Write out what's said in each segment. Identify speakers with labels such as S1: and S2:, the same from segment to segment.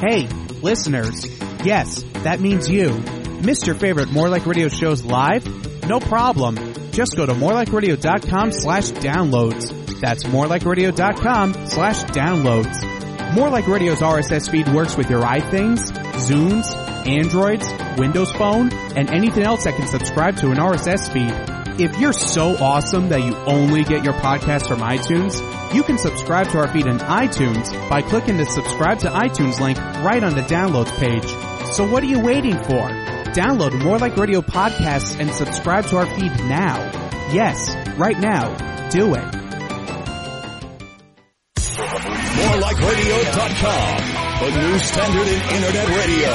S1: Hey, listeners. Yes, that means you. Missed your favorite More Like Radio shows live? No problem. Just go to morelikeradio.com/downloads. That's morelikeradio.com/downloads. More Like Radio's RSS feed works with your iThings, Zunes, Androids, Windows Phone, and anything else that can subscribe to an RSS feed. If you're so awesome that you only get your podcasts from iTunes, you can subscribe to our feed in iTunes by clicking the subscribe to iTunes link right on the downloads page. So what are you waiting for? Download More Like Radio podcasts and subscribe to our feed now. Yes, right now. Do it.
S2: MoreLikeRadio.com, the new standard in internet radio.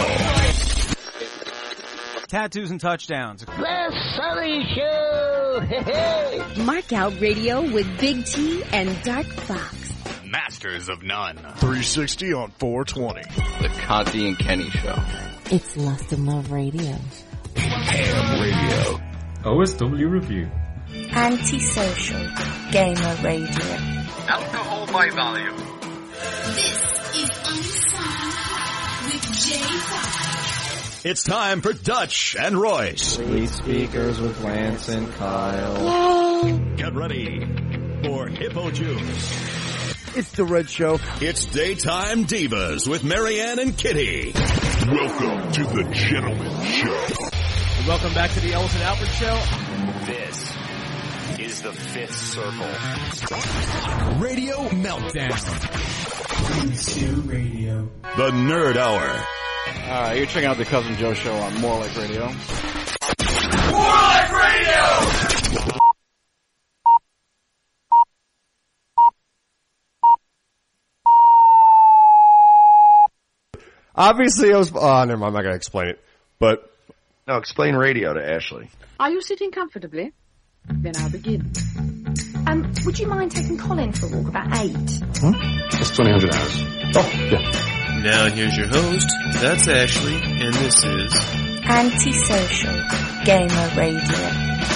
S3: Tattoos and touchdowns.
S4: The Sully Show! Hey!
S5: Mark Out Radio with Big T and Dark Fox.
S6: Masters of None.
S7: 360 on 420.
S8: The Conti and Kenny Show.
S9: It's Lust and Love Radio.
S2: Ham Radio.
S10: OSW Review.
S11: Antisocial Gamer Radio.
S6: Alcohol by volume.
S12: This is Unsigned with J. Fox.
S2: It's time for Dutch and Royce.
S13: Lead speakers with Lance and Kyle.
S2: Get ready for Hippo Juice.
S14: It's the Red Show.
S2: It's Daytime Divas with Marianne and Kitty.
S7: Welcome to the Gentleman Show.
S3: Welcome back to the Elton Albert Show.
S6: This is the Fifth Circle.
S2: Radio Meltdown.
S1: Radio.
S2: The Nerd Hour.
S8: You're checking out the Cousin Joe Show on More Like Radio.
S2: More Like Radio!
S15: Obviously, I was... Oh, never mind, I'm not going to explain it. But...
S16: No, explain radio to Ashley.
S17: Are you sitting comfortably? Then I'll begin. Would you mind taking Colin for a walk about 8?
S15: That's 2,000 hours. Oh, yeah.
S10: Now here's your host. That's Ashley, and this is...
S11: Antisocial Gamer Radio.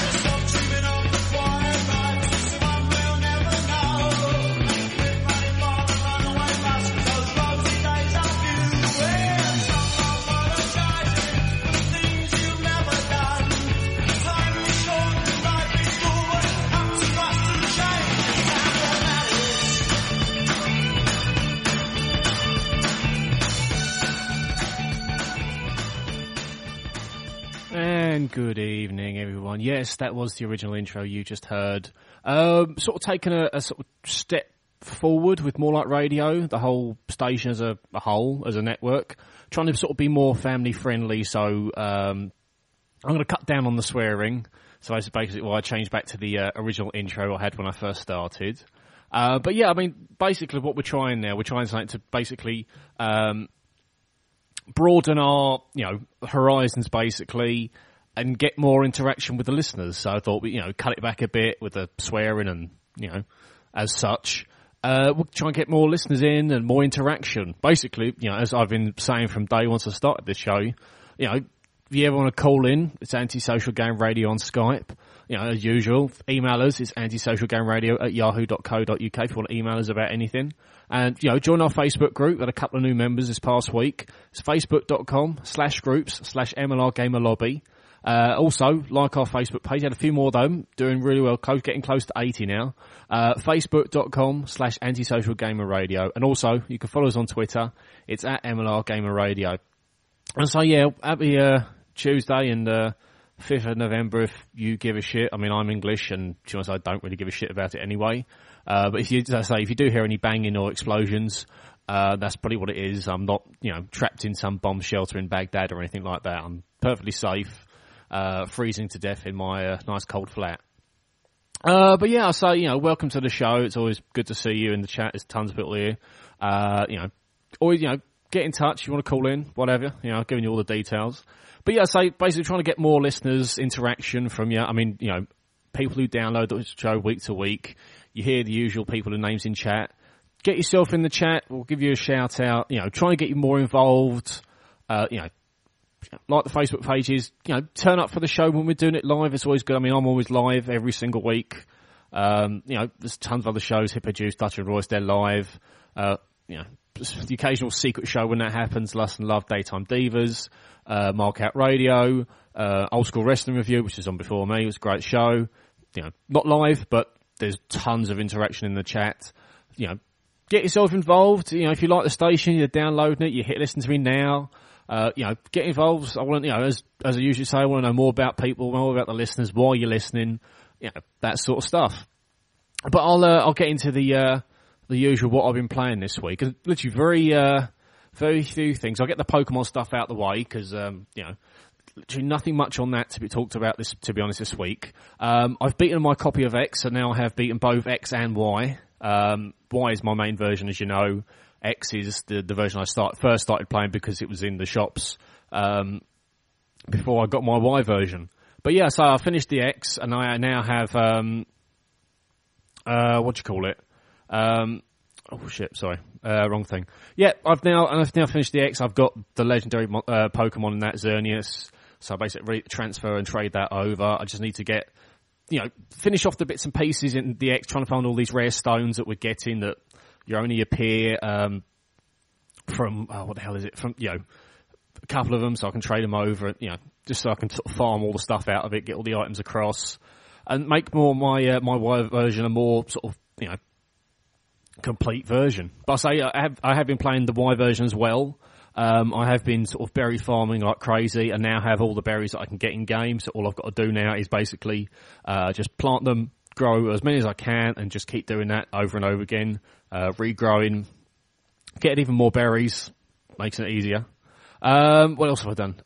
S18: And good evening, everyone. Yes, that was the original intro you just heard. Sort of taking a sort of step forward with More Like Radio, the whole station as a whole, as a network, trying to sort of be more family friendly. So I'm going to cut down on the swearing. So that's basically why I changed back to the original intro I had when I first started. But yeah, I mean, basically what we're trying now, we're trying something to basically broaden our, horizons basically, and get more interaction with the listeners. So I thought we, cut it back a bit with the swearing and, as such. We'll try and get more listeners in and more interaction. Basically, as I've been saying from day one since I started this show, if you ever want to call in, it's Antisocial Game Radio on Skype. As usual, email us. It's antisocialgameradio@yahoo.co.uk if you want to email us about anything. And, join our Facebook group. Got a couple of new members this past week. It's facebook.com/groups/MLR Gamer Lobby. Also, like our Facebook page. Had a few more of them. Doing really well. Getting close to 80 now. Facebook.com/Antisocial Gamer Radio. And also, you can follow us on Twitter. It's @MLR Gamer Radio. And so, yeah, happy Tuesday and 5th of November if you give a shit. I mean, I'm English and to be honest, I don't really give a shit about it anyway. But if you do hear any banging or explosions, that's probably what it is. I'm not, trapped in some bomb shelter in Baghdad or anything like that. I'm perfectly safe, freezing to death in my nice cold flat. But yeah, I say, welcome to the show. It's always good to see you in the chat. There's tons of people here. Always, get in touch. You want to call in, whatever. Giving you all the details. But yeah, so basically trying to get more listeners, interaction from you. I mean, people who download the show week to week. You hear the usual people and names in chat. Get yourself in the chat. We'll give you a shout out. Trying to get you more involved. Like the Facebook pages. Turn up for the show when we're doing it live. It's always good. I mean, I'm always live every single week. There's tons of other shows. Hippo Juice, Dutch and Royce, they're live. the occasional secret show when that happens, Lust and Love, Daytime Divas, Markout Radio, Old School Wrestling Review, which is on before me. It was a great show. You know, not live, but there's tons of interaction in the chat. You know, get yourself involved. You know, if you like the station, you're downloading it, you hit listen to me now. You know, get involved. I want, you know, as I usually say, I want to know more about people, more about the listeners, why you're listening, you know, that sort of stuff. But I'll get into the usual what I've been playing this week. And literally very few things. I'll get the Pokemon stuff out the way because, you know, literally nothing much on that to be talked about to be honest, this week. I've beaten my copy of X, so now I have beaten both X and Y. Y is my main version, as you know. X is the version I first started playing because it was in the shops, before I got my Y version. But yeah, so I finished the X and I now have, what do you call it? Oh shit, sorry. Wrong thing. Yeah, I've now finished the X. I've got the legendary Pokemon in that, Xerneas. So I basically transfer and trade that over. I just need to get, you know, finish off the bits and pieces in the X, trying to find all these rare stones that we're getting that you only appear, from, what the hell is it? From, you know, a couple of them, so I can trade them over, you know, just so I can sort of farm all the stuff out of it, get all the items across, and make more my Y version a more sort of, you know, complete version. But I say I have been playing the Y version as well. I have been sort of berry farming like crazy, and now have all the berries that I can get in game. So all I've got to do now is basically just plant them, grow as many as I can, and just keep doing that over and over again, regrowing, getting even more berries, makes it easier. What else have I done?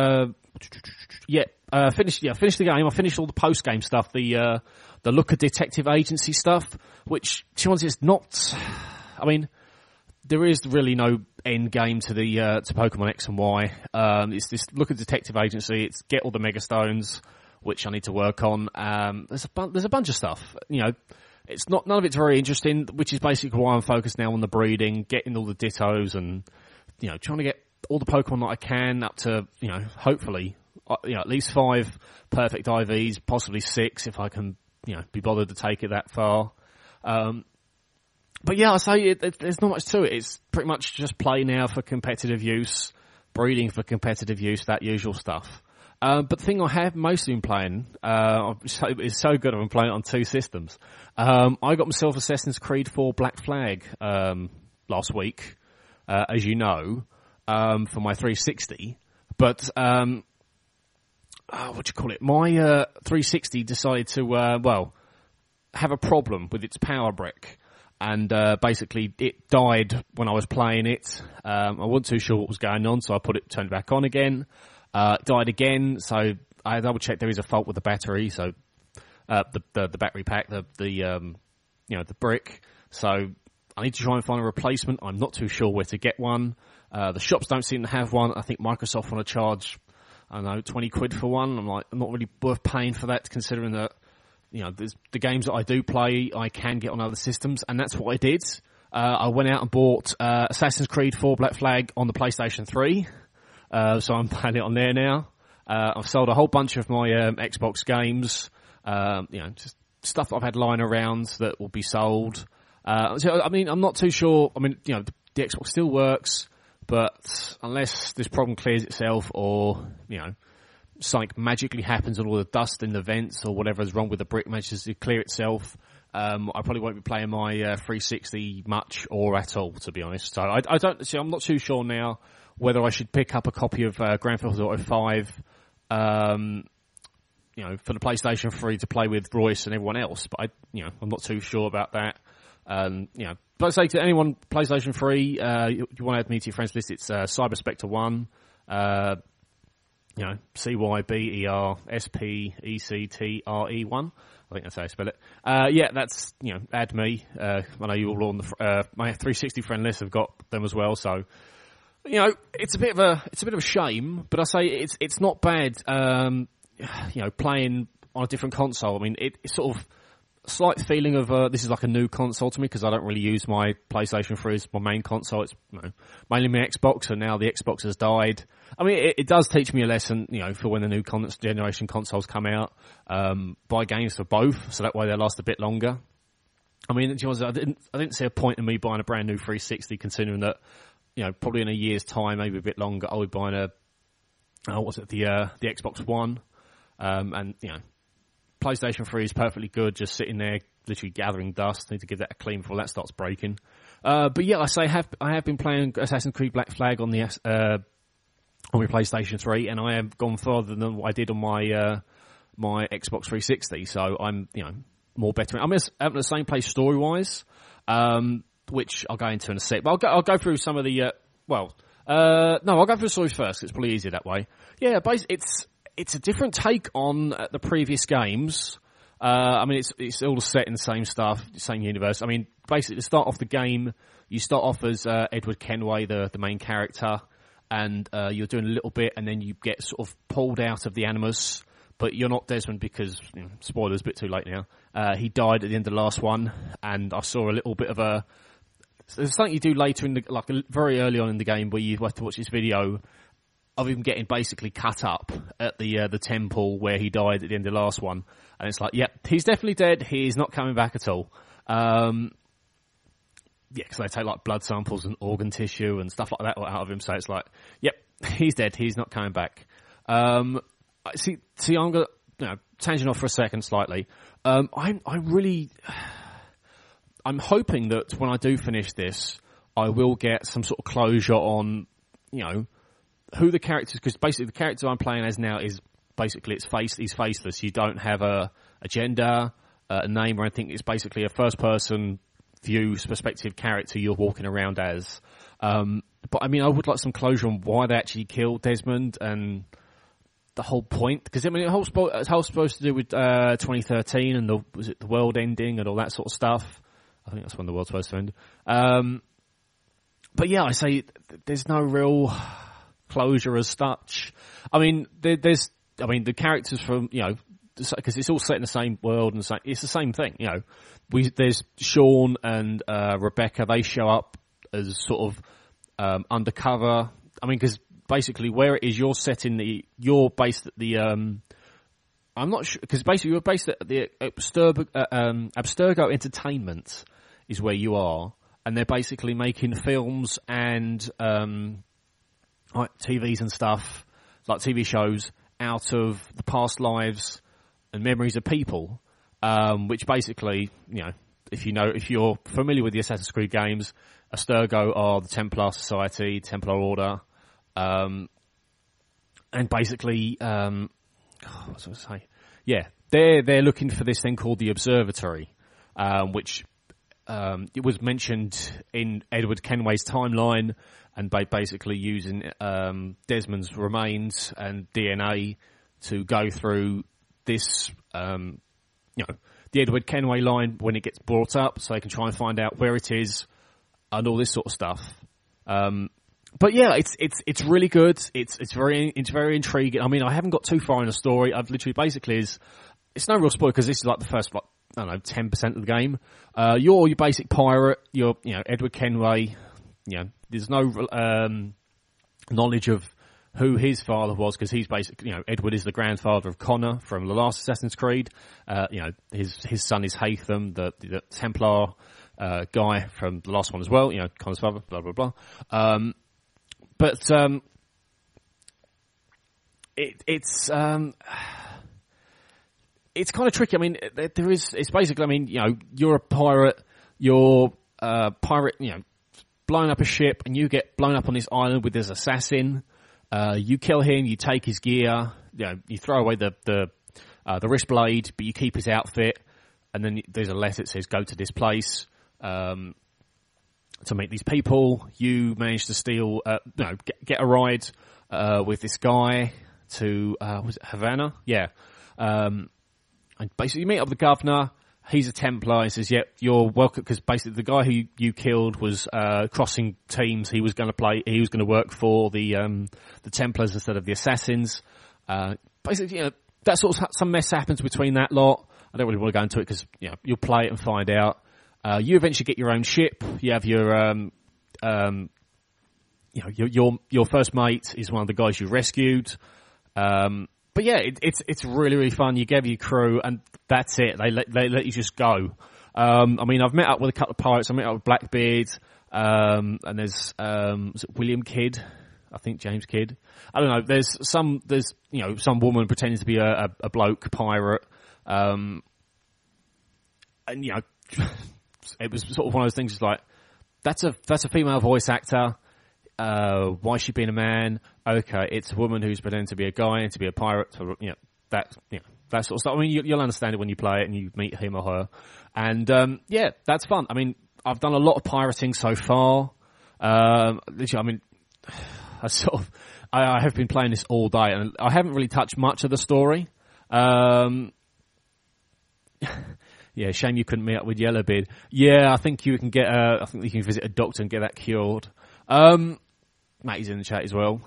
S18: Finished the game. I finished all the post game stuff, the Looker Detective Agency stuff, which, to be honest, is not, I mean, there is really no end game to the to Pokemon X and Y. It's this Looker Detective Agency. It's get all the Mega Stones, which I need to work on. There's a bunch of stuff. You know, it's not, none of it's very interesting, which is basically why I'm focused now on the breeding, getting all the Dittos, and, you know, trying to get all the Pokemon that I can up to, you know, hopefully, you know, at least 5 perfect IVs, possibly 6 if I can, you know, be bothered to take it that far. But yeah, I say there's not much to it. It's pretty much just play now for competitive use, breeding for competitive use, that usual stuff. But the thing I have mostly been playing, it's so good I've been playing it on 2 systems. I got myself Assassin's Creed 4 Black Flag last week, as you know, for my 360. But what do you call it? My 360 decided to have a problem with its power brick. And basically, it died when I was playing it. I wasn't too sure what was going on, so I turned it back on again. It died again, so I double checked there is a fault with the battery. So the battery pack, the brick. So I need to try and find a replacement. I'm not too sure where to get one. The shops don't seem to have one. I think Microsoft want to charge, I don't know, 20 quid for one. I'm like, I'm not really worth paying for that, considering that, you know, the games that I do play, I can get on other systems, and that's what I did. I went out and bought Assassin's Creed 4 Black Flag on the PlayStation 3, so I'm playing it on there now. I've sold a whole bunch of my Xbox games, you know, just stuff that I've had lying around that will be sold. So, I mean, I'm not too sure. I mean, you know, the Xbox still works, but unless this problem clears itself, or, you know, something magically happens and all the dust in the vents or whatever is wrong with the brick manages to clear itself, I probably won't be playing my 360 much or at all, to be honest. So I don't see. I'm not too sure now whether I should pick up a copy of Grand Theft Auto 5, you know, for the PlayStation 3 to play with Royce and everyone else. But I'm not too sure about that. You know, but I say to anyone, PlayStation 3, you want to add me to your friends list, it's Cyber Spectre 1. You know, CYBERSPECTRE1. I think that's how I spell it. Yeah, that's, you know, add me. I know you all on the, my 360 friend list have got them as well, so, you know, it's a bit of a shame, but I say it's not bad, you know, playing on a different console. I mean, it's sort of slight feeling of, this is like a new console to me, because I don't really use my PlayStation 3 as my main console. It's, you know, mainly my Xbox, and now the Xbox has died. I mean, it does teach me a lesson, you know, for when the new generation consoles come out. Buy games for both, so that way they last a bit longer. I mean, I didn't see a point in me buying a brand new 360, considering that, probably in a year's time, maybe a bit longer, I'll be buying the Xbox One, and PlayStation 3 is perfectly good, just sitting there, literally gathering dust. Need to give that a clean before that starts breaking. But yeah, I have been playing Assassin's Creed Black Flag on the on my PlayStation 3, and I have gone further than what I did on my my Xbox 360. So I'm more better. I'm at the same place story wise, which I'll go into in a sec. But I'll go through some of the no, I'll go through the stories first. It's probably easier that way. Yeah, basically it's a different take on the previous games. I mean, it's all set in the same stuff, same universe. I mean, basically, to start off the game, you start off as Edward Kenway, the main character, and you're doing a little bit, and then you get sort of pulled out of the Animus, but you're not Desmond because, spoilers, a bit too late now. He died at the end of the last one, and I saw a little bit of a... There's something you do later in very early on in the game where you have to watch this video of him getting basically cut up at the temple where he died at the end of the last one. And it's like, yep, he's definitely dead. He's not coming back at all. Yeah, because they take like blood samples and organ tissue and stuff like that out of him. So it's like, yep, he's dead. He's not coming back. See, I'm going to tangent off for a second slightly. I'm hoping that when I do finish this, I will get some sort of closure on, who the characters, because basically the character I'm playing as now is basically he's faceless. You don't have a gender, a name or anything. It's basically a first person view perspective character you're walking around as. But I mean, I would like some closure on why they actually killed Desmond and the whole point. Because I mean, it's whole supposed to do with 2013 and the world ending and all that sort of stuff. I think that's when the world's supposed to end. But yeah, I say there's no real closure as such. I mean, the characters from, because it's all set in the same world and it's the same thing, there's Sean and Rebecca. They show up as sort of undercover. I mean, because basically where it is, you're based at the I'm not sure, because basically you're based at the Abstergo Entertainment is where you are, and they're basically making films and like TVs and stuff, like TV shows, out of the past lives and memories of people, which basically, if you're familiar with the Assassin's Creed games, Abstergo are the Templar Society, Templar Order, and basically, what was I going to say? Yeah, they're looking for this thing called the Observatory, which it was mentioned in Edward Kenway's timeline, and by basically using Desmond's remains and DNA to go through this, the Edward Kenway line when it gets brought up, so they can try and find out where it is and all this sort of stuff. But yeah, it's really good. It's very intriguing. I mean, I haven't got too far in the story. I've literally basically it's no real spoiler because this is like the first 10% of the game. You're your basic pirate. You're Edward Kenway. There's no knowledge of who his father was because he's basically Edward is the grandfather of Connor from the last Assassin's Creed. His son is Haytham, the Templar guy from the last one as well. Connor's father. Blah blah blah. But it's kind of tricky. I mean, it's basically, I mean, you're a pirate, blowing up a ship, and you get blown up on this island with this assassin. You kill him, you take his gear, you throw away the wrist blade, but you keep his outfit, and then there's a letter that says, go to this place, to meet these people. You manage to steal, get a ride, with this guy to, was it Havana? Yeah. And basically you meet up with the governor. He's a Templar. He says, yep, you're welcome, because basically the guy who you killed was, crossing teams. He was going to work for the Templars instead of the Assassins. Basically, that sort of, some mess happens between that lot. I don't really want to go into it because, you'll play it and find out. You eventually get your own ship. You have your, your first mate is one of the guys you rescued. But yeah, it's really, really fun. You give your crew and that's it. They let you just go. I mean, I've met up with a couple of pirates. I met up with Blackbeard, and there's was it William Kidd? I think James Kidd. I don't know. There's some woman pretending to be a bloke pirate, and it was sort of one of those things. It's like that's a female voice actor. Why is she being a man? Okay, it's a woman who's pretending to be a guy and to be a pirate. So, that sort of stuff. I mean, you'll understand it when you play it and you meet him or her. And that's fun. I mean, I've done a lot of pirating so far. I mean, I have been playing this all day, and I haven't really touched much of the story. Yeah, shame you couldn't meet up with Yellowbeard. Yeah, I think you can visit a doctor and get that cured. Matty's in the chat as well.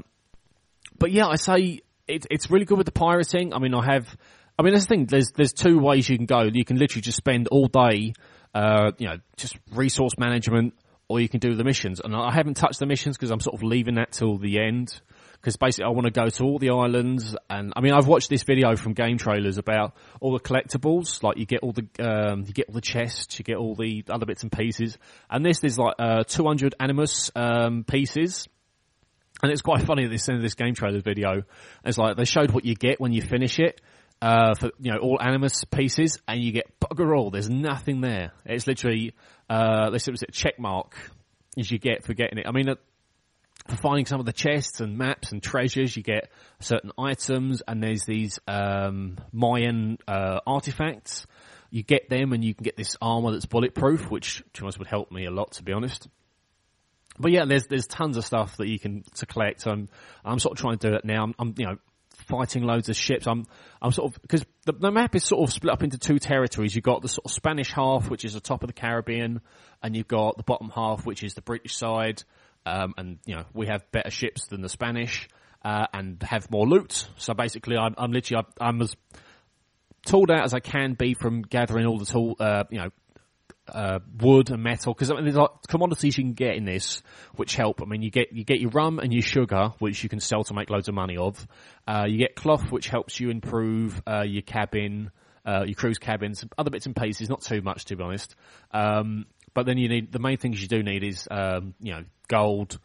S18: But yeah, I say it's really good with the pirating. I mean, that's the thing. There's two ways you can go. You can literally just spend all day, just resource management, or you can do the missions. And I haven't touched the missions because I'm sort of leaving that till the end. Because basically I want to go to all the islands, and I mean I've watched this video from Game Trailers about all the collectibles, like you get all the chests, you get all the other bits and pieces, and there's like 200 Animus pieces, and it's quite funny at this end of this Game Trailers video. It's like they showed what you get when you finish it for all Animus pieces, and you get bugger all. There's nothing there. It's literally they said it was a check mark as you get for getting it. I mean. For finding some of the chests and maps and treasures, you get certain items, and there's these Mayan artifacts. You get them, and you can get this armor that's bulletproof, which to be honest would help me a lot, to be honest. But yeah, there's tons of stuff that you can to collect. I'm sort of trying to do it now. I'm fighting loads of ships. I'm sort of because the map is sort of split up into two territories. You've got the sort of Spanish half, which is the top of the Caribbean, and you've got the bottom half, which is the British side. And we have better ships than the Spanish, and have more loot. So basically, I'm as tooled out as I can be from gathering all the wood and metal. Because there's like commodities you can get in this, which help. I mean, you get your rum and your sugar, which you can sell to make loads of money of. You get cloth, which helps you improve your cabin, your crew's cabins, other bits and pieces. Not too much, to be honest. But then you need the main things you do need is gold,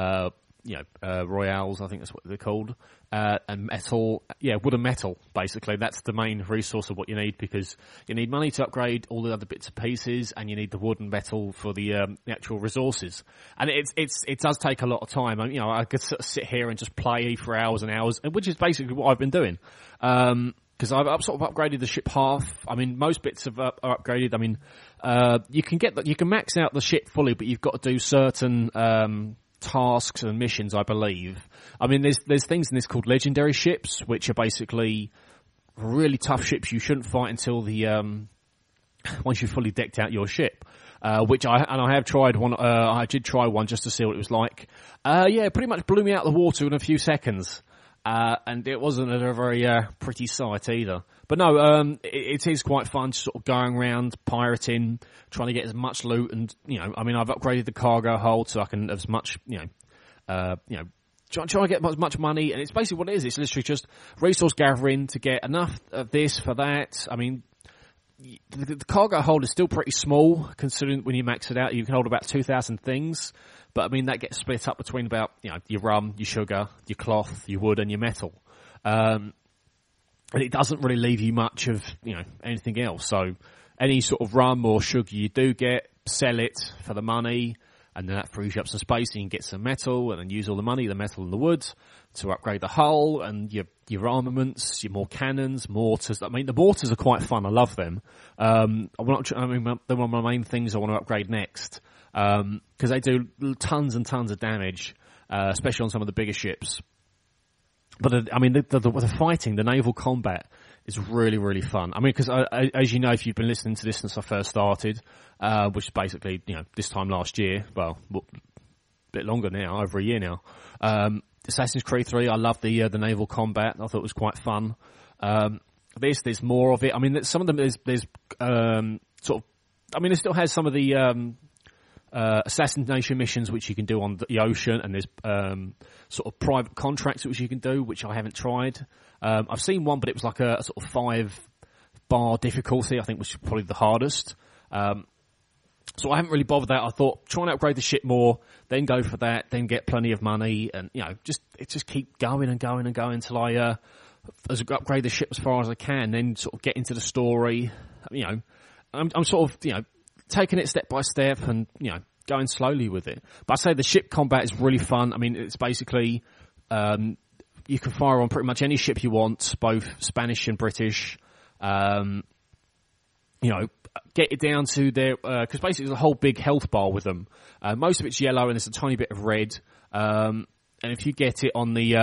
S18: royales, I think that's what they're called, and metal. Yeah, wood and metal. Basically, that's the main resource of what you need, because you need money to upgrade all the other bits and pieces, and you need the wood and metal for the actual resources. And it does take a lot of time. I could sort of sit here and just play for hours and hours, which is basically what I've been doing. Because I've sort of upgraded the ship half. I mean, most bits are upgraded. I mean, you can max out the ship fully, but you've got to do certain tasks and missions, I believe. I mean, there's things in this called legendary ships, which are basically really tough ships you shouldn't fight until once you've fully decked out your ship. Which I have tried one. I did try one just to see what it was like. It pretty much blew me out of the water in a few seconds. And it wasn't a very pretty sight either. But no, it is quite fun sort of going around pirating, trying to get as much loot, and I mean, I've upgraded the cargo hold so I can have as much, trying to get as much money, and it's basically what it is. It's literally just resource gathering to get enough of this for that. I mean, the cargo hold is still pretty small, considering when you max it out, you can hold about 2,000 things. But I mean, that gets split up between about, your rum, your sugar, your cloth, your wood, and your metal. And it doesn't really leave you much of, anything else. So any sort of rum or sugar you do get, sell it for the money, and then that frees you up some space, and you can get some metal, and then use all the money, the metal and the wood, to upgrade the hull, and your armaments, your more cannons, mortars. I mean, the mortars are quite fun. I love them. They're one of my main things I want to upgrade next. Because they do tons and tons of damage, especially on some of the bigger ships. But the fighting, the naval combat is really, really fun. I mean, because as you know, if you've been listening to this since I first started, which is basically, this time last year, well, a bit longer now, over a year now. Assassin's Creed 3, I love the naval combat. I thought it was quite fun. There's more of it. I mean, some of them there's sort of, I mean, it still has some of the, assassination missions which you can do on the ocean, and there's sort of private contracts which you can do, which I haven't tried. I've seen one, but it was like a sort of bar difficulty, I think was probably the hardest. So I haven't really bothered that. I thought, try and upgrade the ship more, then go for that, then get plenty of money, and, just keep going and going and going until I upgrade the ship as far as I can, then sort of get into the story. I'm sort of, taking it step by step and, going slowly with it. But I say the ship combat is really fun. I mean, it's basically, you can fire on pretty much any ship you want, both Spanish and British. Get it down to their, because basically there's a whole big health bar with them. Most of it's yellow and there's a tiny bit of red. And if you get it on the,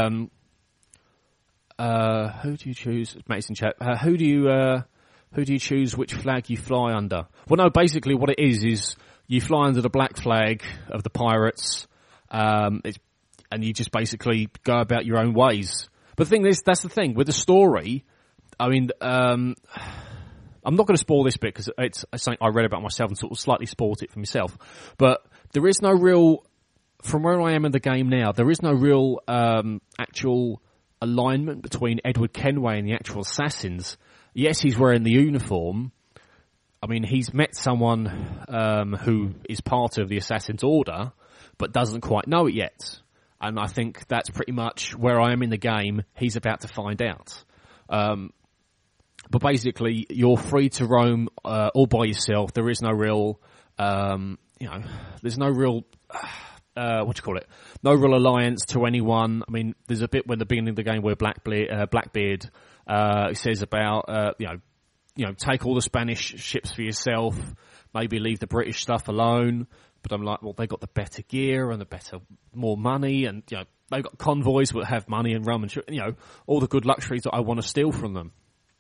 S18: who do you choose? Mate's in chat. Who do you choose which flag you fly under? Well, no, basically what it is you fly under the black flag of the pirates, and you just basically go about your own ways. But the thing is, that's the thing with the story. I mean, I'm not going to spoil this bit because it's something I read about myself and sort of slightly spoiled it for myself. But there is no real, from where I am in the game now, there is no real actual alignment between Edward Kenway and the actual assassins. Yes, he's wearing the uniform. I mean, he's met someone who is part of the Assassin's Order, but doesn't quite know it yet. And I think that's pretty much where I am in the game. He's about to find out. But basically, you're free to roam all by yourself. There is no real, there's no real, no real alliance to anyone. I mean, there's a bit when the beginning of the game where Blackbeard says about, take all the Spanish ships for yourself, maybe leave the British stuff alone. But I'm like, well, they got the better gear and more money, and they've got convoys that have money and rum and all the good luxuries that I want to steal from them.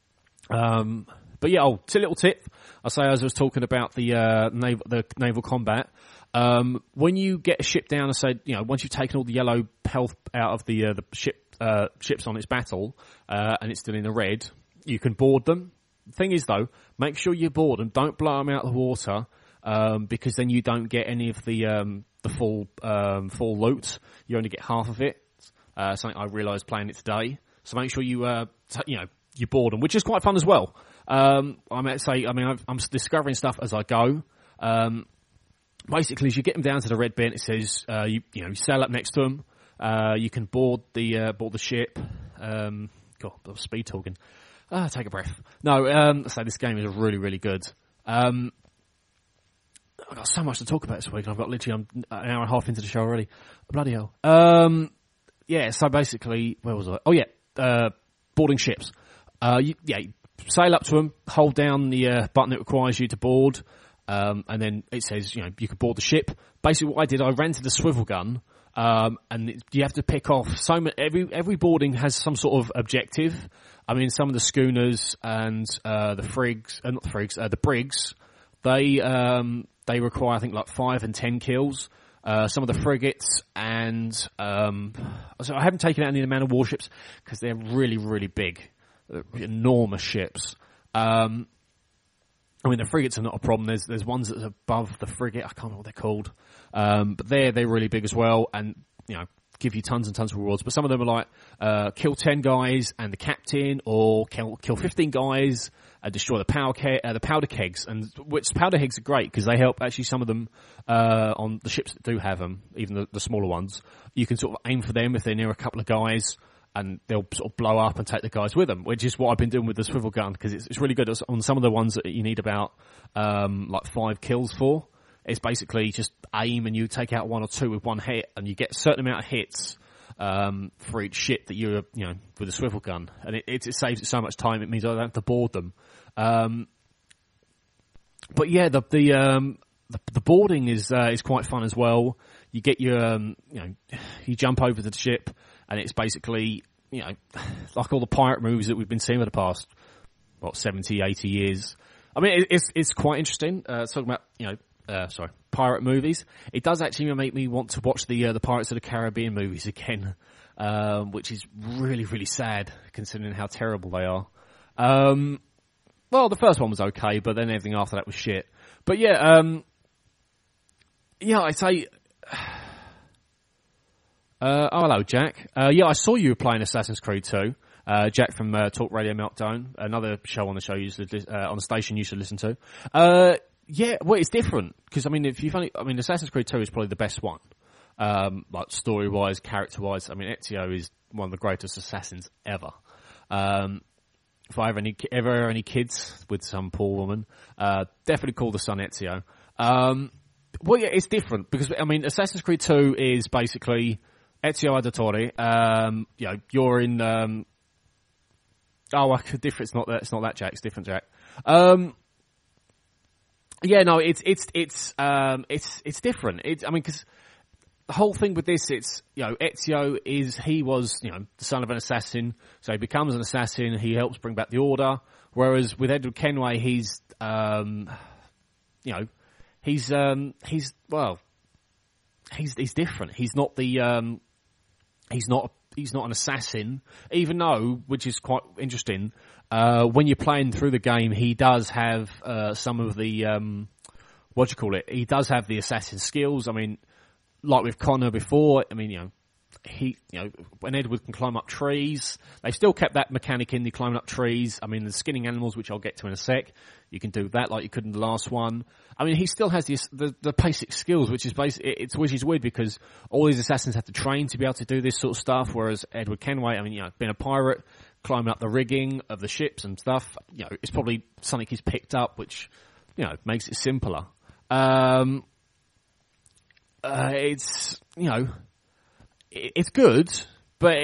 S18: But yeah, a little tip. I say, as I was talking about the naval combat, when you get a ship down and say, once you've taken all the yellow health out of the ships on its battle, and it's still in the red, you can board them. The thing is though, make sure you board them. Don't blow them out of the water, because then you don't get any of the full loot. You only get half of it. Something I realised playing it today. So make sure you, you board them, which is quite fun as well. I'm discovering stuff as I go. Basically, as you get them down to the red bit, it says you sail up next to them. You can board the ship. God, I was speed talking. Take a breath. No, so this game is really, really good. I've got so much to talk about this week. I've got literally an hour and a half into the show already. Bloody hell. Yeah. So basically, where was I? Oh yeah, boarding ships. You sail up to them, hold down the button that requires you to board, and then it says, you can board the ship. Basically what I did, I ran to the swivel gun, and you have to pick off every boarding has some sort of objective. I mean, some of the schooners and the brigs, they require, I think, like 5 and 10 kills. Some of the frigates and so I haven't taken out any of the man of warships because they're really, really big. Enormous ships. I mean, the frigates are not a problem. There's ones that's above the frigate. I can't remember what they're called. But they're really big as well, and give you tons and tons of rewards. But some of them are like kill 10 guys and the captain, or kill 15 guys and destroy the powder kegs. And which powder kegs are great because they help actually some of them on the ships that do have them, even the smaller ones. You can sort of aim for them if they're near a couple of guys, and they'll sort of blow up and take the guys with them, which is what I've been doing with the swivel gun, because it's really good. On some of the ones that you need about like 5 kills for, it's basically just aim and you take out 1 or 2 with one hit, and you get a certain amount of hits for each ship that you're, with a swivel gun, and it saves it so much time. It means I don't have to board them. But yeah, the boarding is quite fun as well. You get your, you jump over to the ship, and it's basically, like all the pirate movies that we've been seeing for the past, 70, 80 years. I mean, it's quite interesting, talking about, pirate movies. It does actually make me want to watch the Pirates of the Caribbean movies again, which is really, really sad, considering how terrible they are. Well, the first one was okay, but then everything after that was shit. But yeah, I'd say, hello, Jack. I saw you playing Assassin's Creed 2. Jack from Talk Radio Meltdown, another show on the show on the station you should listen to. Yeah, well, it's different because Assassin's Creed 2 is probably the best one, like story wise, character wise. I mean, Ezio is one of the greatest assassins ever. If I ever any kids with some poor woman, definitely call the son Ezio. Well, yeah, it's different because Assassin's Creed 2 is basically Ezio Auditore. You're in. Different. It's not that Jack. It's different Jack. It's different. Because the whole thing with this, Ezio was the son of an assassin, so he becomes an assassin. He helps bring back the order. Whereas with Edward Kenway, he's different. He's not the he's not an assassin, even though, which is quite interesting, when you're playing through the game, he does have some of the he does have the assassin skills. I mean, like with Connor before, when Edward can climb up trees, they still kept that mechanic in the climbing up trees. I mean, the skinning animals, which I'll get to in a sec, you can do that like you could in the last one. I mean, he still has the basic skills, which is which is weird because all these assassins have to train to be able to do this sort of stuff, whereas Edward Kenway, being a pirate, climbing up the rigging of the ships and stuff, it's probably something he's picked up, which, makes it simpler. It's good, but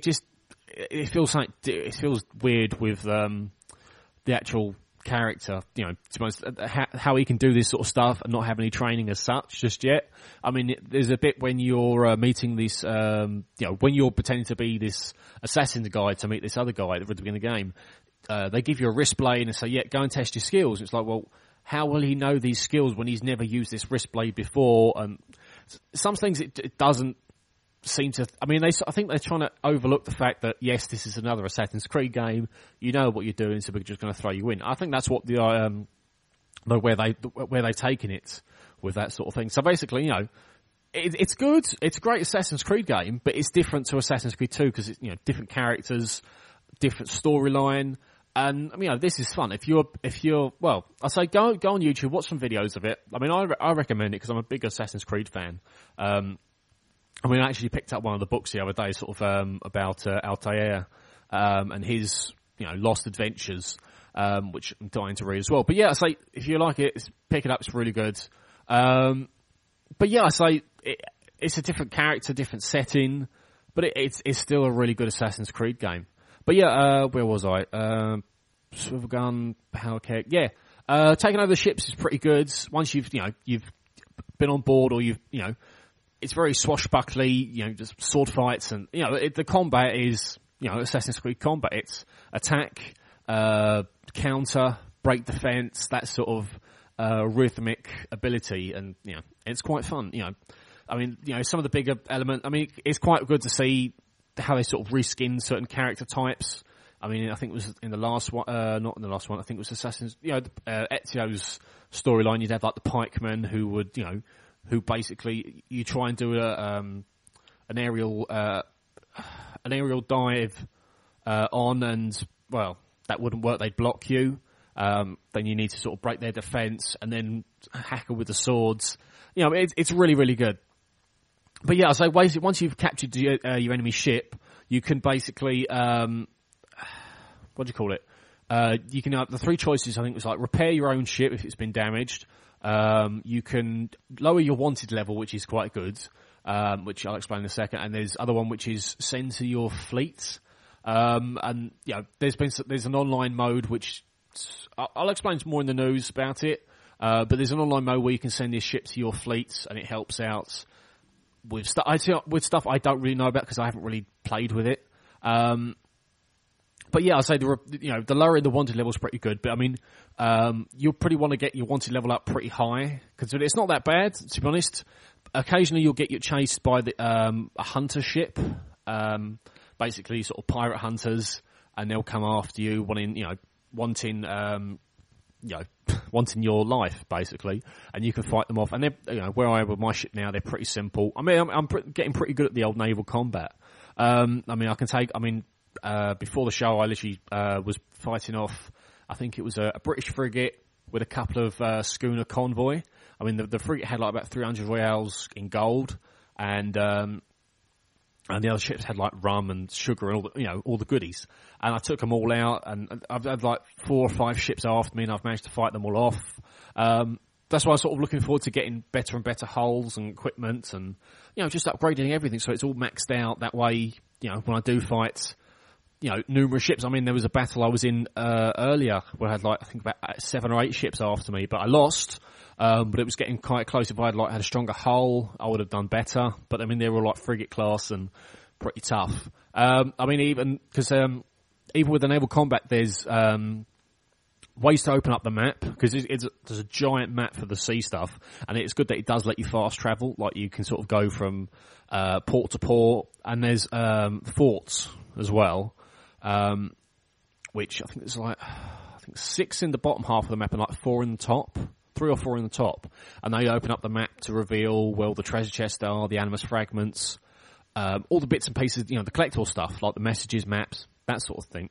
S18: it feels weird with the actual character. To be honest, how he can do this sort of stuff and not have any training as such just yet. I mean, there's a bit when you're meeting this, when you're pretending to be this assassin guy to meet this other guy at the beginning of the game. They give you a wrist blade and say, "Yeah, go and test your skills." It's like, well, how will he know these skills when he's never used this wrist blade before? And some things it doesn't seem to. I think they're trying to overlook the fact that yes, this is another Assassin's Creed game. You know what you're doing, so we're just going to throw you in. I think that's what where they've taken it with that sort of thing. So basically, it's good. It's a great Assassin's Creed game, but it's different to Assassin's Creed 2 because it's different characters, different storyline. And this is fun. If you're, well, I say go on YouTube, watch some videos of it. I recommend it because I'm a big Assassin's Creed fan. I actually picked up one of the books the other day, sort of about Altair and his lost adventures, which I'm dying to read as well. But yeah, I say if you like it, pick it up. It's really good. But yeah, I say it's a different character, different setting, but it's still a really good Assassin's Creed game. But yeah, where was I? Swivel gun, power keg. Yeah, taking over the ships is pretty good. Once you've been on board, or it's very swashbuckly. Just sword fights, and the combat is Assassin's Creed combat. It's attack, counter, break defense, that sort of rhythmic ability, and it's quite fun. Some of the bigger elements. It's quite good to see how they sort of reskin certain character types. I think it was in the last one, not in the last one. I think it was Assassin's. Ezio's storyline. You'd have like the pikemen who would, who basically you try and do an aerial dive on, and well, that wouldn't work. They'd block you. Then you need to sort of break their defense and then hacker with the swords. It's really, really good. But yeah, so once you've captured your enemy ship, you can basically, what do you call it? You can have the three choices. I think it was like repair your own ship if it's been damaged. You can lower your wanted level, which is quite good, which I'll explain in a second. And there's other one which is send to your fleet. And there's an online mode which I'll explain more in the news about it. But there's an online mode where you can send this ship to your fleet, and it helps out with stuff I don't really know about because I haven't really played with it. But yeah, I'll say the lowering the wanted level is pretty good. But you'll pretty want to get your wanted level up pretty high because it's not that bad, to be honest. Occasionally you'll get chased by a hunter ship, basically sort of pirate hunters, and they'll come after you wanting your life, basically, and you can fight them off. And they're, where I am with my ship now, they're pretty simple. I'm getting pretty good at the old naval combat. before the show, I literally was fighting off, I think it was a British frigate with a couple of schooner convoy. I mean, the frigate had like about 300 reals in gold, and the other ships had like rum and sugar and all the goodies. And I took them all out, and I've had like 4 or 5 ships after me, and I've managed to fight them all off. That's why I'm sort of looking forward to getting better and better hulls and equipment, and just upgrading everything so it's all maxed out. That way, when I do fight, numerous ships. I mean, there was a battle I was in earlier where I had like I think about 7 or 8 ships after me, but I lost. But it was getting quite close. If I had had a stronger hull, I would have done better. But I mean, they were like frigate class and pretty tough. I mean, even with the naval combat, there's ways to open up the map, because there's a giant map for the sea stuff, and it's good that it does let you fast travel. Like you can sort of go from port to port, and there's forts as well, which I think there's 6 in the bottom half of the map and like 4 in the top. 3 or 4 in the top, and they open up the map to reveal where the treasure chests are, the animus fragments, all the bits and pieces, the collectible stuff, like the messages, maps, that sort of thing,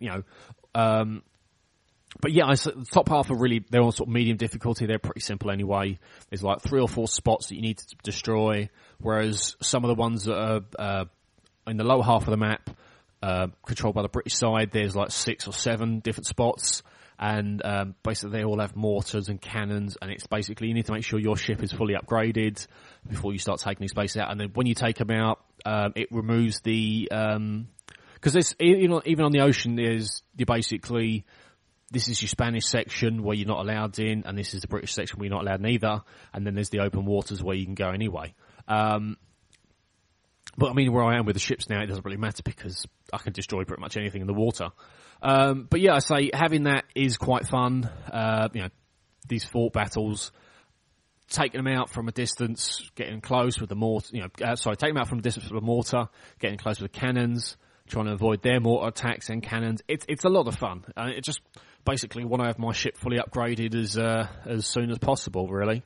S18: But yeah, the top half are they're on sort of medium difficulty. They're pretty simple anyway. There's like 3 or 4 spots that you need to destroy, whereas some of the ones that are in the lower half of the map, controlled by the British side, there's like 6 or 7 different spots. And basically they all have mortars and cannons, and it's basically you need to make sure your ship is fully upgraded before you start taking these places out. And then when you take them out, it removes the because this even on the ocean this is your Spanish section where you're not allowed in, and this is the British section where you're not allowed in either. And then there's the open waters where you can go anyway. But I mean, where I am with the ships now, it doesn't really matter because I can destroy pretty much anything in the water. But yeah, I say having that is quite fun. These fort battles, taking them out from a distance, getting close with the mortar, taking them out from a distance with the mortar, getting close with the cannons, trying to avoid their mortar attacks and cannons. It's a lot of fun. It just basically want to have my ship fully upgraded as soon as possible, really.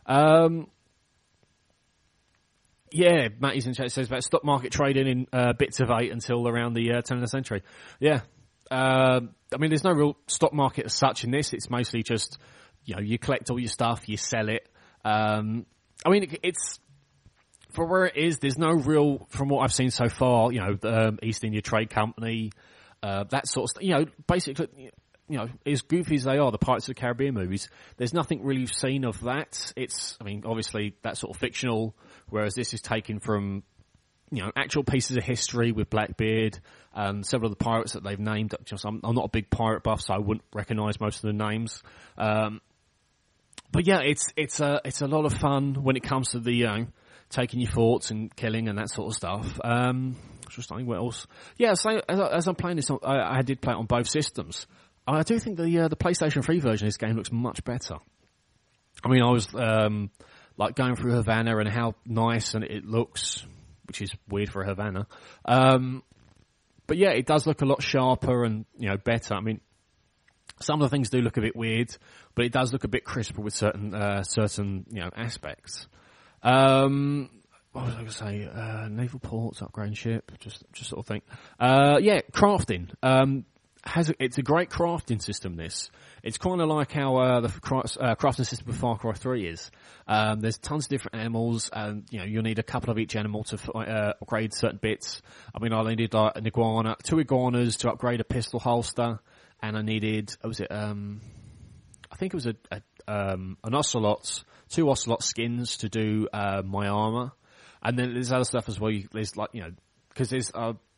S18: Yeah, Matty's in chat says about stock market trading in bits of 8 until around the turn of the century. Yeah. I mean, there's no real stock market as such in this. It's mostly just, you collect all your stuff, you sell it. I mean, it's, for where it is, there's no real, from what I've seen so far, the East India Trade Company, that sort of stuff, basically, as goofy as they are, the Pirates of the Caribbean movies, there's nothing really seen of that. It's, I mean, obviously that's sort of fictional, whereas this is taken from, actual pieces of history with Blackbeard, several of the pirates that they've named. I'm not a big pirate buff, so I wouldn't recognise most of the names. But yeah, it's a lot of fun when it comes to the, taking your forts and killing and that sort of stuff. Just think what else. Yeah, so as I'm playing this, I did play it on both systems. I do think the PlayStation 3 version of this game looks much better. I mean, I was going through Havana and how nice and it looks, which is weird for Havana. But yeah, it does look a lot sharper and better. I mean, some of the things do look a bit weird, but it does look a bit crisper with certain aspects. What was I going to say? Naval ports, upgrading ship, just sort of thing. Yeah, crafting. It's a great crafting system, this. It's kind of like how the crafting system of Far Cry 3 is. There's tons of different animals, and you'll need a couple of each animal to upgrade certain bits. I mean, I needed like an iguana, 2 iguanas to upgrade a pistol holster, and I needed, I think it was an ocelot, 2 ocelot skins to do my armor. And then there's other stuff as well. There's like, because there's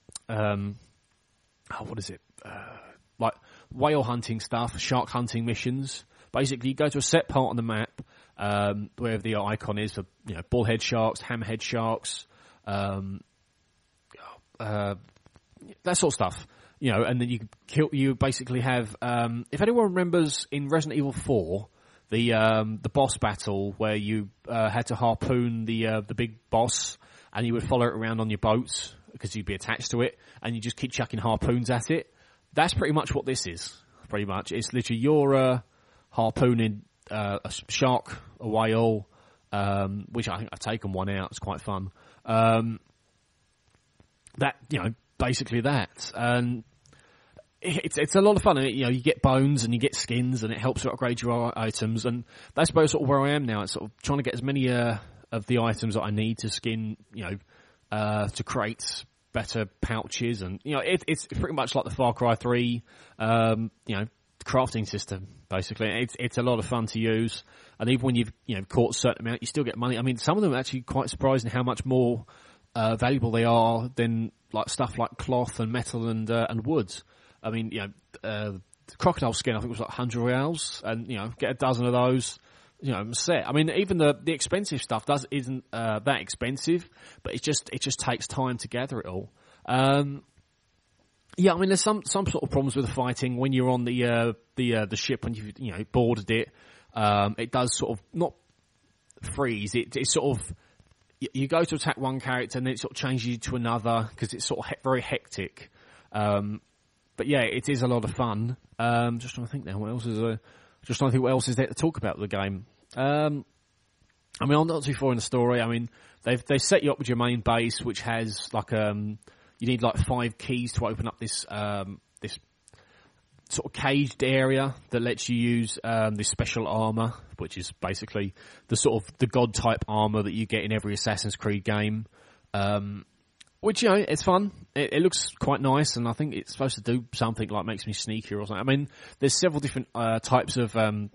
S18: what is it? Like whale hunting stuff, shark hunting missions. Basically, you go to a set part on the map, wherever the icon is for, bullhead sharks, hammerhead sharks, that sort of stuff. And then you basically have, if anyone remembers in Resident Evil 4, the boss battle where you had to harpoon the big boss, and you would follow it around on your boat because you'd be attached to it, and you just keep chucking harpoons at it. That's pretty much what this is. Pretty much, it's literally you're harpooning a shark, a whale, which I think I've taken one out. It's quite fun. That basically that. And it's a lot of fun. You know, you get bones and you get skins, and it helps to upgrade your items. And that's about sort of where I am now. It's sort of trying to get as many of the items that I need to skin, you know, to create better pouches. And you know, it's pretty much like the Far Cry 3, you know, crafting system. Basically, it's a lot of fun to use. And even when you've caught a certain amount, you still get money. I mean, some of them are actually quite surprising how much more valuable they are than like stuff like cloth and metal and wood. I mean, the crocodile skin, I think, was like 100 reals, and get a dozen of those, set. I mean, even the expensive stuff isn't that expensive, but it just takes time to gather it all. Yeah, I mean, there's some sort of problems with the fighting when you're on the ship when you've boarded it. It does sort of not freeze. It's sort of you go to attack one character and then it sort of changes you to another because it's sort of very hectic. But yeah, it is a lot of fun. Just trying to think now. What else is there to talk about with the game? I mean, I'm not too far in the story. I mean, they set you up with your main base, which has like you need like 5 keys to open up this this sort of caged area that lets you use this special armor, which is basically the god type armor that you get in every Assassin's Creed game. Which, it's fun. It looks quite nice, and I think it's supposed to do something like makes me sneakier or something. I mean, there's several different types of,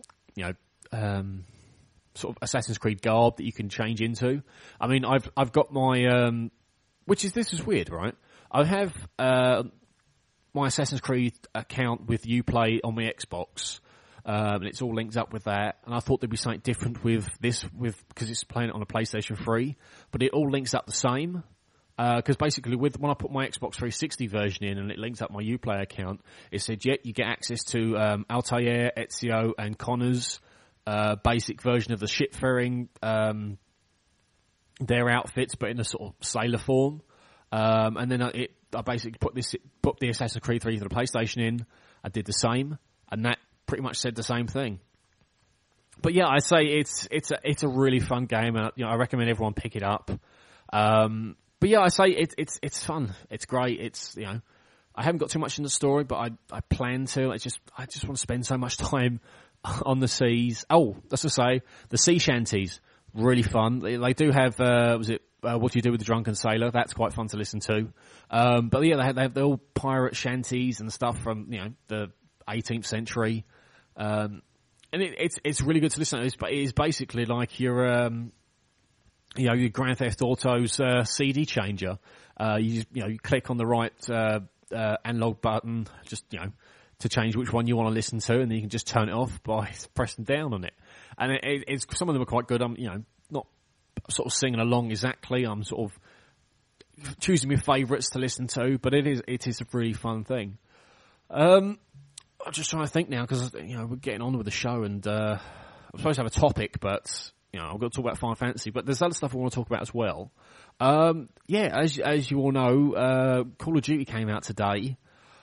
S18: sort of Assassin's Creed garb that you can change into. I mean, I've got my, this is weird, right? I have my Assassin's Creed account with Uplay on my Xbox, and it's all linked up with that. And I thought there'd be something different with this, because it's playing it on a PlayStation 3, but it all links up the same. Because basically, when I put my Xbox 360 version in and it links up my Uplay account, it said, you get access to Altair, Ezio, and Connor's basic version of the shipfaring, their outfits, but in a sort of sailor form. And then I basically put the Assassin's Creed 3 to the PlayStation in. I did the same, and that pretty much said the same thing. But yeah, I say it's a really fun game, and I recommend everyone pick it up. But yeah, I say it's fun. It's great. I haven't got too much in the story, but I plan to. I just want to spend so much time on the seas. Oh, that's to say, the sea shanties, really fun. They do have, What Do You Do with the Drunken Sailor? That's quite fun to listen to. But yeah, they have the old pirate shanties and stuff from, the 18th century. And it's really good to listen to this, but it is basically like your Grand Theft Auto's CD changer. You click on the right analog button, just to change which one you want to listen to, and then you can just turn it off by pressing down on it. And it's some of them are quite good. I'm not sort of singing along exactly. I'm sort of choosing my favourites to listen to, but it is a really fun thing. I'm just trying to think now because we're getting on with the show, and I'm supposed to have a topic, but. I've got to talk about Final Fantasy, but there's other stuff I want to talk about as well. Yeah, as you all know, Call of Duty came out today.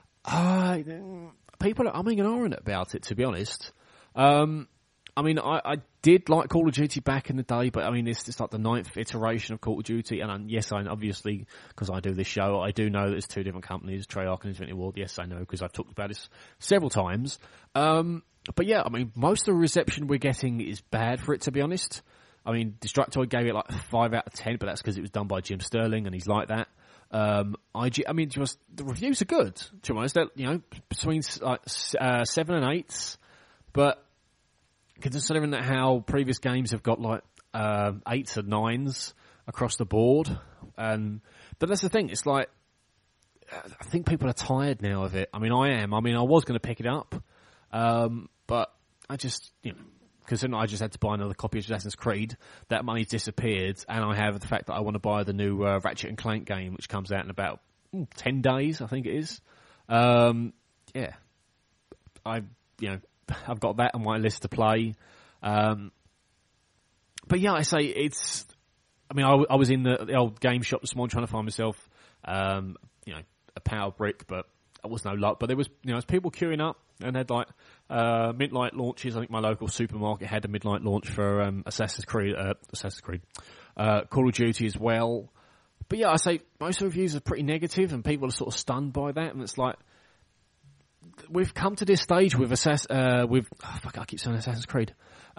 S18: People are umming and ahhing about it, to be honest. I mean, I did like Call of Duty back in the day, but I mean, it's like the 9th iteration of Call of Duty, and yes, I obviously, because I do this show, I do know that there's 2 different companies, Treyarch and Infinity Ward. Yes, I know, because I've talked about this several times. But yeah, I mean, most of the reception we're getting is bad for it, to be honest. I mean, Destructoid gave it like 5 out of 10, but that's because it was done by Jim Sterling, and he's like that. The reviews are good, to be honest. They're, between like 7 and 8s, but considering that how previous games have got like 8s and 9s across the board, but that's the thing. It's like I think people are tired now of it. I mean, I am. I mean, I was going to pick it up. But I just, considering I just had to buy another copy of Assassin's Creed, that money's disappeared, and I have the fact that I want to buy the new Ratchet and Clank game, which comes out in about 10 days, I think it is. Yeah, I've got that on my list to play. But yeah, I say it's. I mean, I was in the old game shop this morning trying to find myself, a power brick, but. It was no luck, but there was, there's people queuing up and had like midnight launches. I think my local supermarket had a midnight launch for Assassin's Creed, Call of Duty as well. But yeah, I say most reviews are pretty negative, and people are sort of stunned by that. And it's like we've come to this stage with I keep saying Assassin's Creed.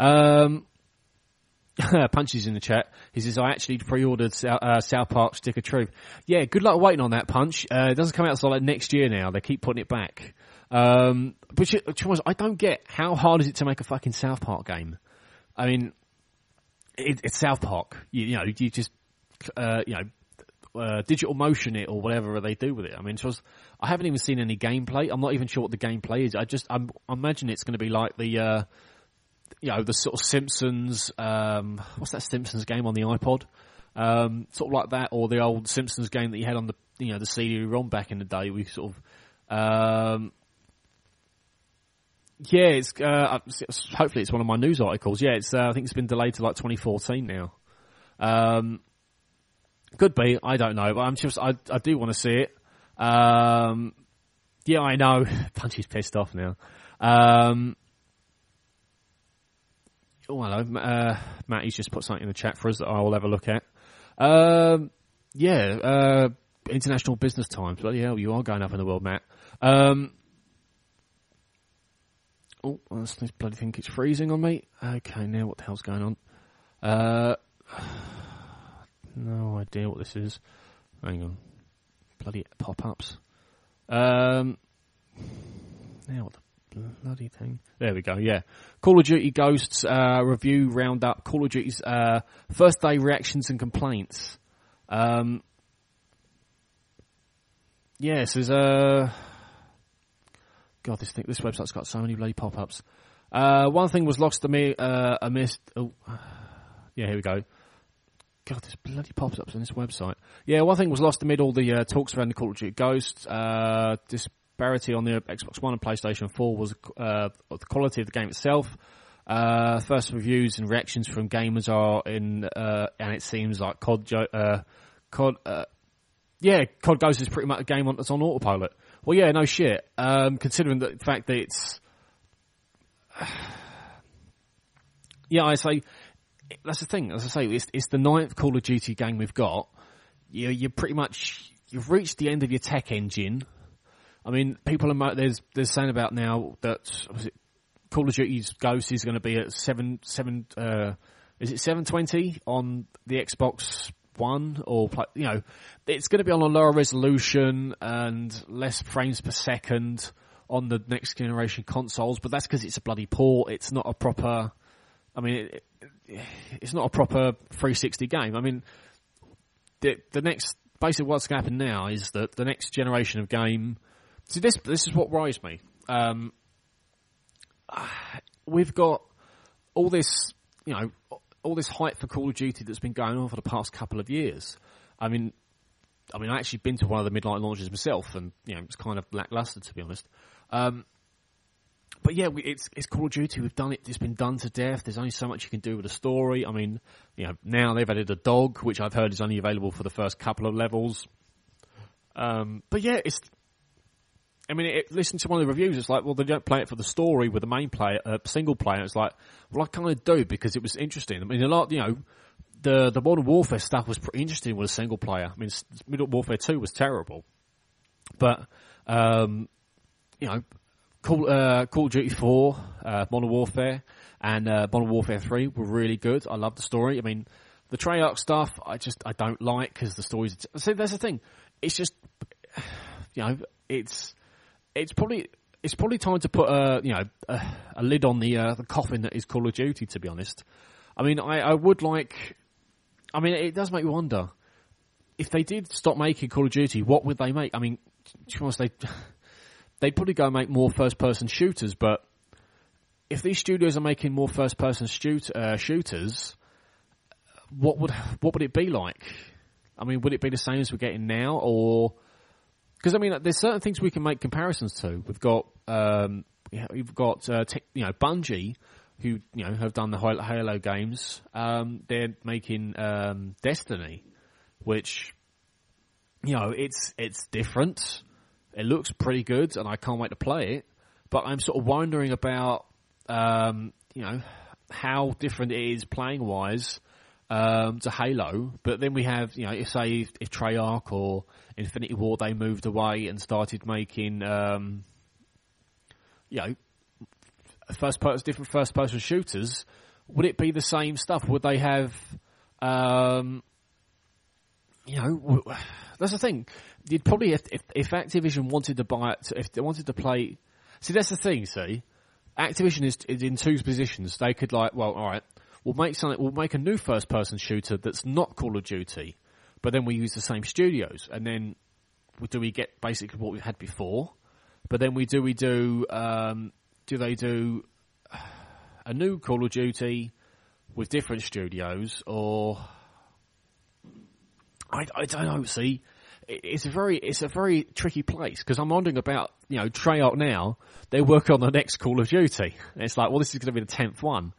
S18: Punch is in the chat. He says, I actually pre-ordered South Park Stick of Truth. Yeah, good luck waiting on that, Punch. It doesn't come out until like next year now. They keep putting it back. Which I don't get. How hard is it to make a fucking South Park game? I mean, it's South Park. You know, you just, digital motion it or whatever they do with it. I mean, I haven't even seen any gameplay. I'm not even sure what the gameplay is. I imagine it's going to be like the sort of Simpsons, what's that Simpsons game on the iPod? Sort of like that, or the old Simpsons game that you had on the CD-ROM back in the day. We sort of, it's hopefully it's one of my news articles. Yeah, I think it's been delayed to like 2014 now. Could be, I don't know, but I do want to see it. Yeah, I know. Punchy's pissed off now. Oh, hello. Matty's just put something in the chat for us that I'll have a look at. International Business Times. Bloody hell, you are going up in the world, Matt. This bloody thing keeps freezing on me. Okay, now what the hell's going on? No idea what this is. Hang on. Bloody pop-ups. Now what the bloody thing? There we go, yeah. Call of Duty Ghosts review roundup. Call of Duty's first day reactions and complaints. Yes, there's God, this website's got so many bloody pop-ups. One thing was lost to me amidst... Oh, yeah, here we go. God, there's bloody pop-ups on this website. Yeah, one thing was lost amid all the talks around the Call of Duty Ghosts. Disparity on the Xbox One and PlayStation 4 was the quality of the game itself. First reviews and reactions from gamers are in, and it seems like COD Ghosts is pretty much a game that's on autopilot. Well, yeah, no shit. Considering the fact that it's... yeah, I say... That's the thing. As I say, it's the 9th Call of Duty game we've got. You're pretty much... You've reached the end of your tech engine. I mean, people are... There's saying about now that... Call of Duty Ghosts is going to be at 720 on the Xbox One, or it's going to be on a lower resolution and less frames per second on the next generation consoles. But that's because it's a bloody port. It's not a proper. I mean, it's not a proper 360 game. I mean, the next basically what's going to happen now is that the next generation of game. See, this is what worries me. We've got all this, all this hype for Call of Duty that's been going on for the past couple of years. I mean, I actually been to one of the midnight launches myself, and it's kind of lackluster, to be honest. But yeah, it's Call of Duty. We've done it. It's been done to death. There's only so much you can do with a story. I mean, now they've added a dog, which I've heard is only available for the first couple of levels. But yeah, listen to one of the reviews. It's like, well, they don't play it for the story with the main player, single player. It's like, well, I kind of do because it was interesting. I mean, a lot, the Modern Warfare stuff was pretty interesting with a single player. I mean, Modern Warfare 2 was terrible, but Call of Duty 4, Modern Warfare, and Modern Warfare 3 were really good. I love the story. I mean, the Treyarch stuff, I don't like because the stories. See, that's the thing. It's just, it's probably time to put a lid on the coffin that is Call of Duty. To be honest, I mean, I would like. I mean, it does make you wonder if they did stop making Call of Duty, what would they make? I mean, to be honest, they'd probably go and make more first-person shooters. But if these studios are making more first-person shooters, what would it be like? I mean, would it be the same as we're getting now, or? Because I mean, there's certain things we can make comparisons to. We've got Bungie, who have done the Halo games. They're making Destiny, which it's different. It looks pretty good, and I can't wait to play it. But I'm sort of wondering about how different it is playing wise to Halo, but then we have, if Treyarch or Infinity Ward, they moved away and started making, different first-person shooters, would it be the same stuff? Would they have, that's the thing. You'd probably, if Activision wanted to buy it, if they wanted to play, that's the thing, Activision is in two positions. They could alright, we'll make a new first-person shooter that's not Call of Duty, but then we use the same studios, and then do we get basically what we've had before? But then do they do a new Call of Duty with different studios, or I don't know. See, it's a very tricky place, because I'm wondering about Treyarch now. They're working on the next Call of Duty. And it's like, well, this is going to be the 10th one.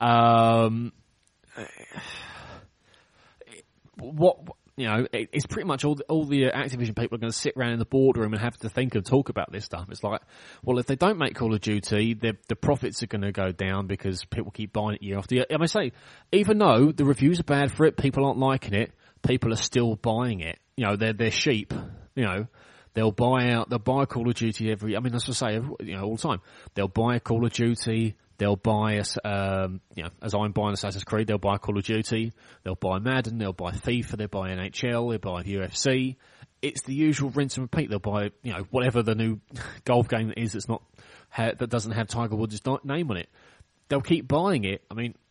S18: It's pretty much all the Activision people are going to sit around in the boardroom and have to think and talk about this stuff. It's like, well, if they don't make Call of Duty, the profits are going to go down because people keep buying it year after year. I say, even though the reviews are bad for it, people aren't liking it, people are still buying it. They're sheep. They'll buy Call of Duty that's what I say, all the time. They'll buy a Call of Duty. They'll buy, as I'm buying Assassin's Creed, they'll buy Call of Duty, they'll buy Madden, they'll buy FIFA, they'll buy NHL, they'll buy UFC. It's the usual rinse and repeat. They'll buy, whatever the new golf game is that doesn't have Tiger Woods' name on it. They'll keep buying it.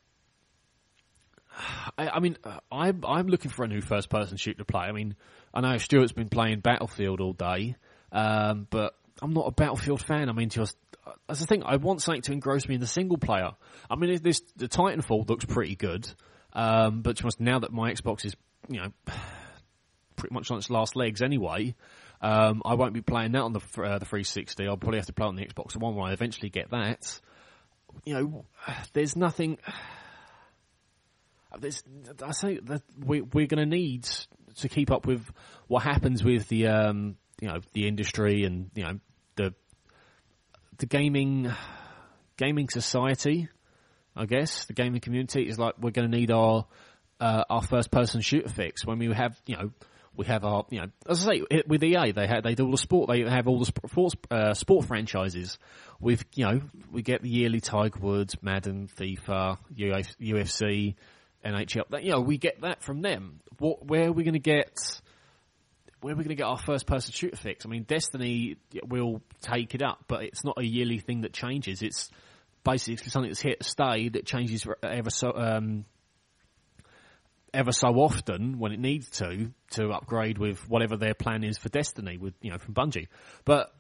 S18: I'm looking for a new first-person shooter to play. I know Stuart's been playing Battlefield all day, but I'm not a Battlefield fan. That's the thing. I want something to engross me in the single player. The Titanfall looks pretty good, but just now that my Xbox is, pretty much on its last legs anyway, I won't be playing that on the 360. I'll probably have to play it on the Xbox One when I eventually get that. There's nothing. I say that we're going to need to keep up with what happens with the the industry and the gaming society. I guess the gaming community is like, we're going to need our first person shooter fix when we have our as I say, with EA they do all the sport, they have all the sport franchises. We get the yearly Tiger Woods, Madden, FIFA, UFC, NHL. We get that from them. Where are we going to get our first person shooter fix? Destiny will take it up, but it's not a yearly thing that changes. It's basically something that's here to stay, that changes ever so often when it needs to upgrade with whatever their plan is for Destiny with from Bungie. But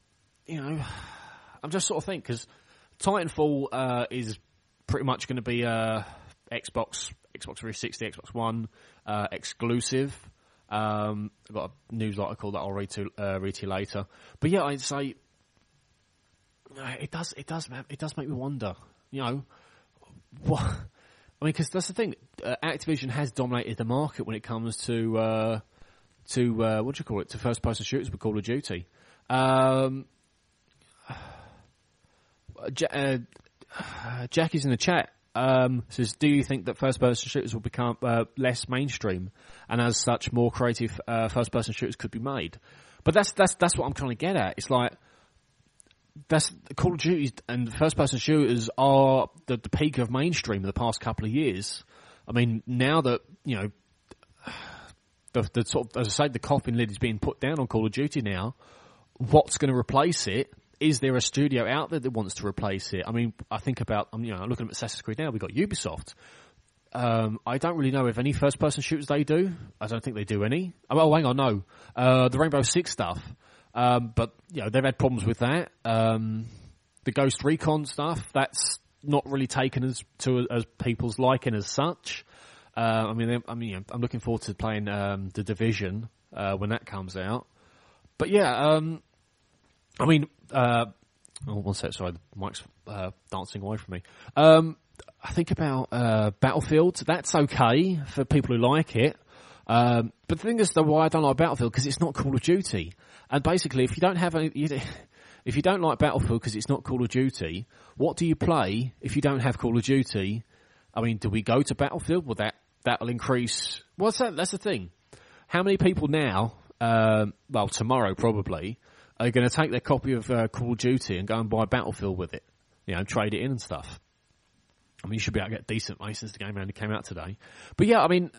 S18: I'm just sort of thinking, because Titanfall is pretty much going to be Xbox 360, Xbox One exclusive. I've got a news article that I'll read to you later. But yeah, I'd say it does make me wonder. What? Because that's the thing. Activision has dominated the market when it comes to what do you call it? To first person shooters with Call of Duty. Jackie's in the chat. Says, do you think that first-person shooters will become less mainstream, and as such, more creative first-person shooters could be made? But that's what I'm trying to get at. It's like Call of Duty and first-person shooters are the peak of mainstream in the past couple of years. Now that the sort of, as I say, the coffin lid is being put down on Call of Duty now. What's going to replace it? Is there a studio out there that wants to replace it? I think about, I'm looking at Assassin's Creed now. We've got Ubisoft. I don't really know if any first-person shooters they do. I don't think they do any. Oh, hang on, no. The Rainbow Six stuff. But, they've had problems with that. The Ghost Recon stuff, that's not really taken as people's liking as such. I'm looking forward to playing The Division when that comes out. But, yeah, one sec, sorry, the mic's dancing away from me. I think about Battlefield. That's okay for people who like it. But the thing is, though, why I don't like Battlefield, because it's not Call of Duty. And basically, if you don't like Battlefield because it's not Call of Duty, what do you play if you don't have Call of Duty? Do we go to Battlefield? Will that that'll increase. What's that? That's the thing. How many people now, tomorrow probably, are going to take their copy of Call of Duty and go and buy Battlefield with it? Trade it in and stuff. I mean, you should be able to get decent money since the game only came out today. But yeah, I mean,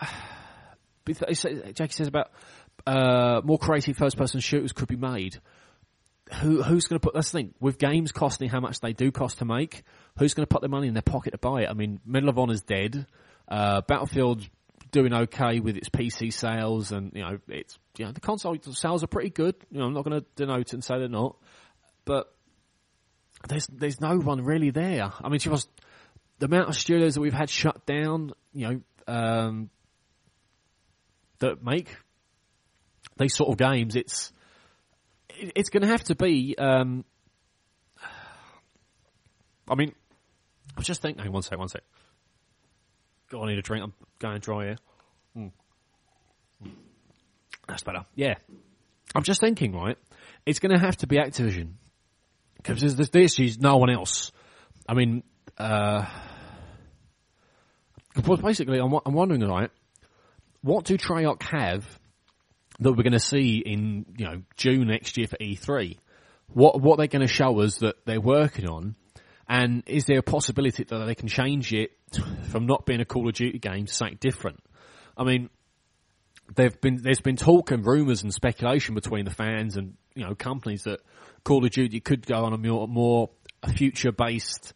S18: Jackie says about more creative first-person shooters could be made. Who's going to put, that's the thing, with games costing how much they do cost to make, who's going to put their money in their pocket to buy it? I mean, Medal of Honor's dead. Battlefield's doing okay with its PC sales, and, it's, the console sales are pretty good. I'm not going to denote it and say they're not. But there's no one really there. I mean, the amount of studios that we've had shut down, that make these sort of games, it's going to have to be. I mean, I was just thinking. Hang on, one sec. God, I need a drink. I'm going dry here. That's better. Yeah, I'm just thinking. Right, it's going to have to be Activision because there's no one else. I mean, basically, I'm wondering, right, what do Treyarch have that we're going to see in June next year for E3? What they're going to show us that they're working on, and is there a possibility that they can change it from not being a Call of Duty game to something different? I mean, there's been talk and rumours and speculation between the fans and companies that Call of Duty could go on a more future-based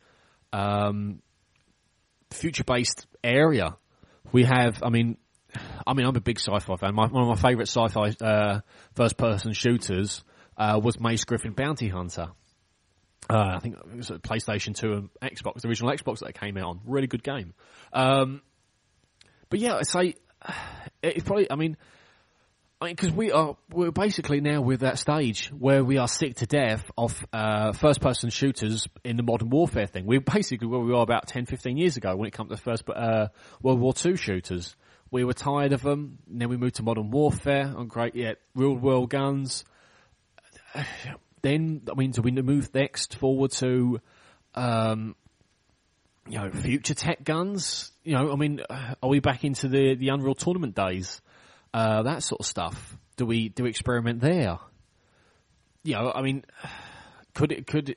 S18: area. We have, I'm a big sci-fi fan. One of my favourite sci-fi first-person shooters was Mace Griffin Bounty Hunter. I think it was PlayStation 2 and Xbox, the original Xbox that it came out on. Really good game. But yeah, I'd say it's probably. Because we're basically now with that stage where we are sick to death of first-person shooters in the modern warfare thing. We're basically where we were about 10, 15 years ago when it comes to first World War II shooters. We were tired of them. Then we moved to modern warfare on real-world guns. Then, do we move next forward to, future tech guns? Are we back into the Unreal Tournament days? That sort of stuff. Do we experiment there? Could it?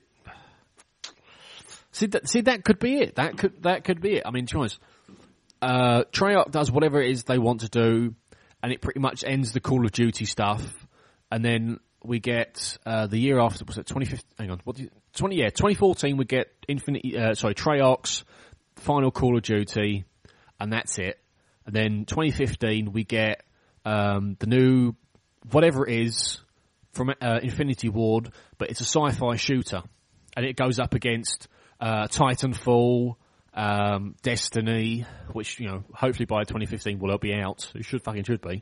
S18: See that could be it. That could be it. I mean, choice. Treyarch does whatever it is they want to do, and it pretty much ends the Call of Duty stuff, and then we get the year after. Was it 2015? Hang on, 2014. We get Treyarch's final Call of Duty, and that's it. And then 2015 we get the new whatever it is from Infinity Ward, but it's a sci-fi shooter, and it goes up against Titanfall, Destiny, which hopefully by 2015 will be out. It should be.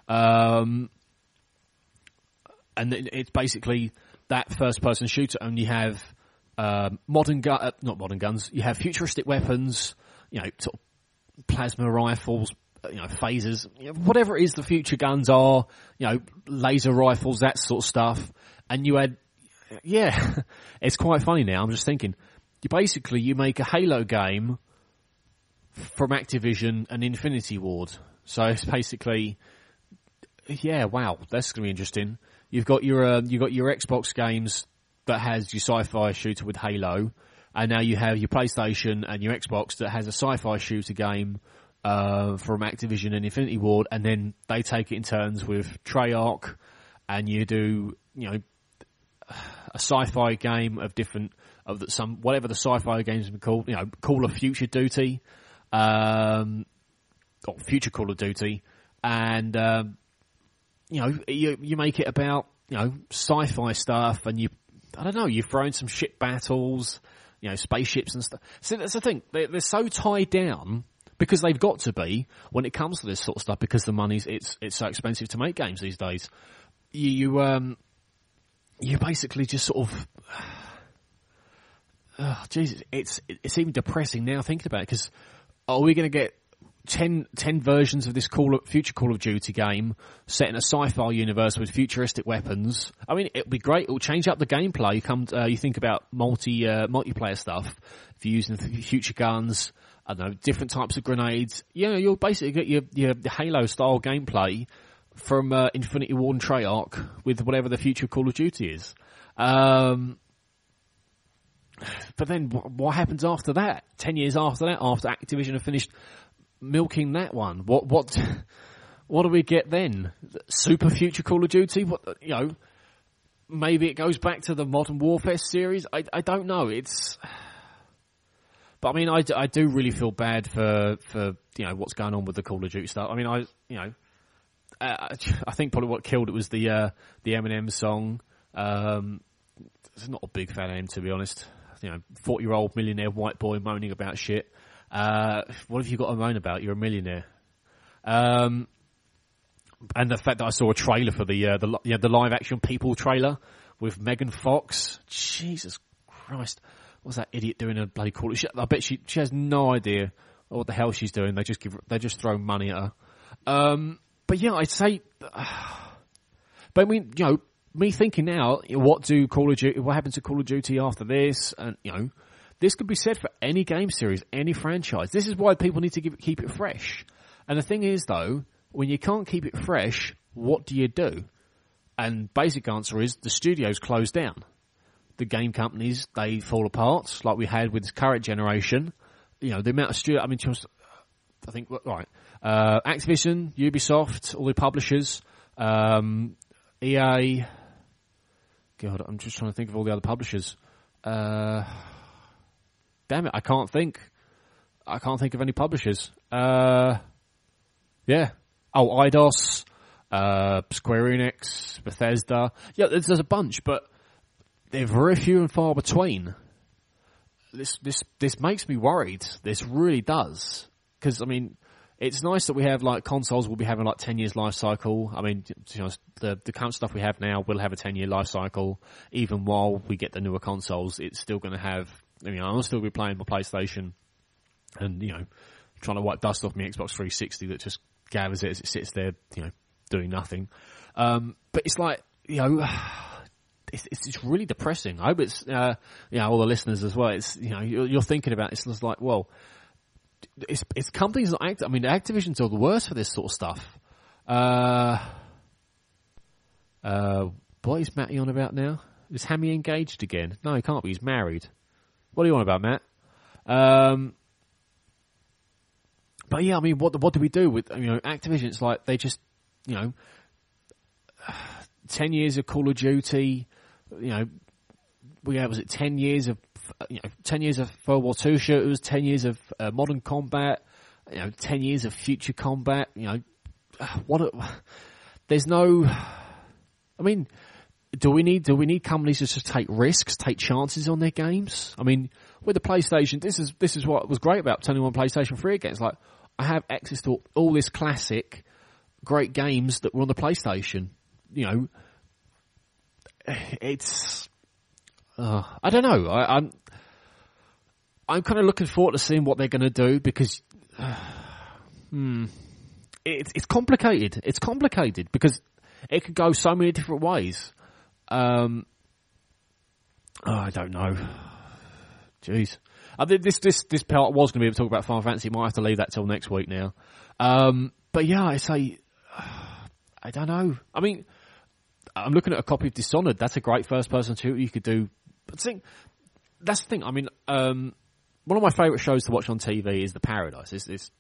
S18: And it's basically that first-person shooter, and you have not modern guns. You have futuristic weapons, sort of plasma rifles, phasers, whatever it is the future guns are, laser rifles, that sort of stuff. And you had, it's quite funny now. I'm just thinking, you make a Halo game from Activision and Infinity Ward. So it's basically, wow, that's going to be interesting. You've got your Xbox games that has your sci-fi shooter with Halo, and now you have your PlayStation and your Xbox that has a sci-fi shooter game from Activision and Infinity Ward, and then they take it in turns with Treyarch, and you do a sci-fi game of whatever the sci-fi games have been called, Call of Future Duty, or Future Call of Duty, and you make it about sci-fi stuff, and you throw in some ship battles, spaceships and stuff. So that's the thing; they're so tied down because they've got to be when it comes to this sort of stuff, because the money's it's so expensive to make games these days. You basically just sort of, Jesus, it's even depressing now thinking about it, because are we going to get 10 versions of this future Call of Duty game set in a sci-fi universe with futuristic weapons? I mean, it'll be great. It'll change up the gameplay. You think about multiplayer stuff. If you're using future guns, I don't know, different types of grenades. You'll basically get your Halo-style gameplay from Infinity Ward and Treyarch with whatever the future Call of Duty is. But then what happens after that? 10 years after that, after Activision have finished milking that one, what do we get then? Super future Call of Duty? Maybe it goes back to the Modern Warfare series. I don't know. But I mean, I do really feel bad for what's going on with the Call of Duty stuff. I mean, I think probably what killed it was the Eminem song. I'm not a big fan of him, to be honest. 40-year-old millionaire white boy moaning about shit. What have you got to moan about? You're a millionaire. And the fact that I saw a trailer for the live action People trailer with Megan Fox. Jesus Christ. What's that idiot doing in a bloody Call of Duty? I bet she has no idea what the hell she's doing. They just throw money at her. But yeah, I'd say, but I mean, me thinking now, what happens to Call of Duty after this? And, this could be said for any game series, any franchise. This is why people need to keep it fresh. And the thing is, though, when you can't keep it fresh, what do you do? And basic answer is the studios close down. The game companies, they fall apart, like we had with this current generation. The amount of studio, I think, right, Activision, Ubisoft, all the publishers, EA, God, I'm just trying to think of all the other publishers. Damn it, I can't think of any publishers. Yeah. Oh, Eidos, Square Enix, Bethesda. Yeah, there's a bunch, but they're very few and far between. This makes me worried. This really does. Because, I mean, it's nice that we have, like, consoles will be having, like, 10 years life cycle. I mean, the current stuff we have now will have a 10-year life cycle. Even while we get the newer consoles, it's still going to have, I'll still be playing my PlayStation and, trying to wipe dust off my Xbox 360 that just gathers it as it sits there, doing nothing. But it's like, it's really depressing. I hope it's, all the listeners as well. It's, you're thinking about it. It's just like, well, it's companies like Activision's all the worst for this sort of stuff. What is Matty on about now? Is Hammy engaged again? No, he can't be. He's married. What are you on about, Matt? But yeah, I mean, what do we do with, Activision? It's like they just, 10 years of Call of Duty, was it 10 years of, 10 years of World War II shooters, 10 years of modern combat, 10 years of future combat, there's no, I mean, do we need companies to just take risks, take chances on their games? I mean, with the PlayStation, this is what was great about turning on PlayStation 3 again. It's like, I have access to all this classic, great games that were on the PlayStation. It's, I don't know. I'm kind of looking forward to seeing what they're going to do because, it's complicated. It's complicated because it could go so many different ways. I don't know. Jeez. This part was going to be able to talk about Final Fantasy. Might have to leave that till next week now. But yeah, I say, I don't know. I mean, I'm looking at a copy of Dishonored. That's a great first-person shooter you could do. But that's the thing. I mean, one of my favourite shows to watch on TV is The Paradise. It's this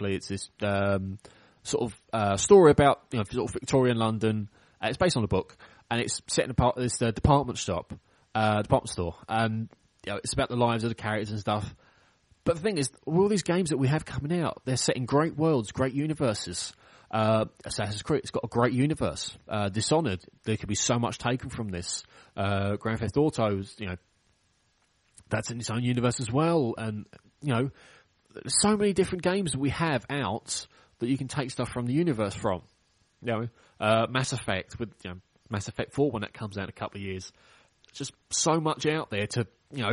S18: sort of story about sort of Victorian London. It's based on a book, and it's set in this department store, and it's about the lives of the characters and stuff. But the thing is, all these games that we have coming out, they're set in great worlds, great universes. Assassin's Creed, it's got a great universe. Dishonored, there could be so much taken from this. Grand Theft Auto, that's in its own universe as well. And, there's so many different games that we have out that you can take stuff from the universe from. Mass Effect, with Mass Effect 4 when that comes out in a couple of years. Just so much out there to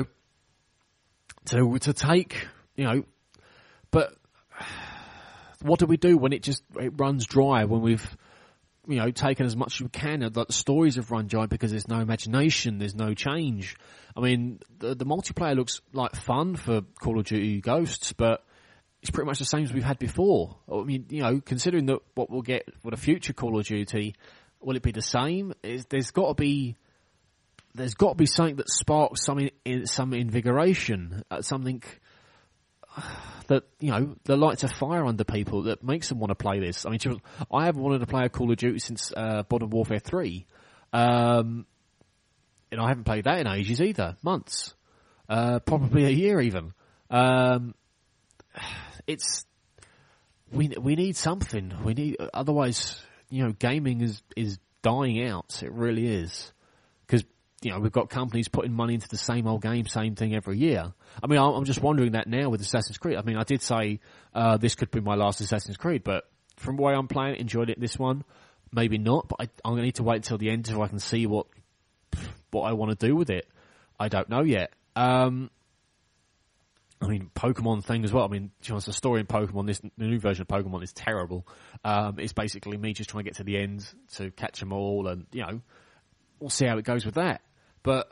S18: take, but what do we do when it runs dry, when we've, taken as much as we can, like the stories have run dry because there's no imagination, there's no change. I mean, the multiplayer looks like fun for Call of Duty Ghosts, but it's pretty much the same as we've had before. I mean, you know, considering that what we'll get with a future Call of Duty, will it be the same? There's got to be something that sparks some invigoration, something that, you know, that lights a fire under people, that makes them want to play this. I mean, I haven't wanted to play a Call of Duty since Modern Warfare 3. And I haven't played that in ages either. Months. Probably a year even. We need something. Otherwise, you know, gaming is dying out. It really is. Because, you know, we've got companies putting money into the same old game, same thing every year. I mean, I'm just wondering that now with Assassin's Creed. I mean, I did say this could be my last Assassin's Creed, but from the way I'm playing it, enjoyed it this one. Maybe not, but I'm going to need to wait until the end so I can see what I want to do with it. I don't know yet. I mean, Pokemon thing as well. I mean, to be honest, the story in Pokemon, the new version of Pokemon is terrible. It's basically me just trying to get to the end to catch them all, and, you know, we'll see how it goes with that. But,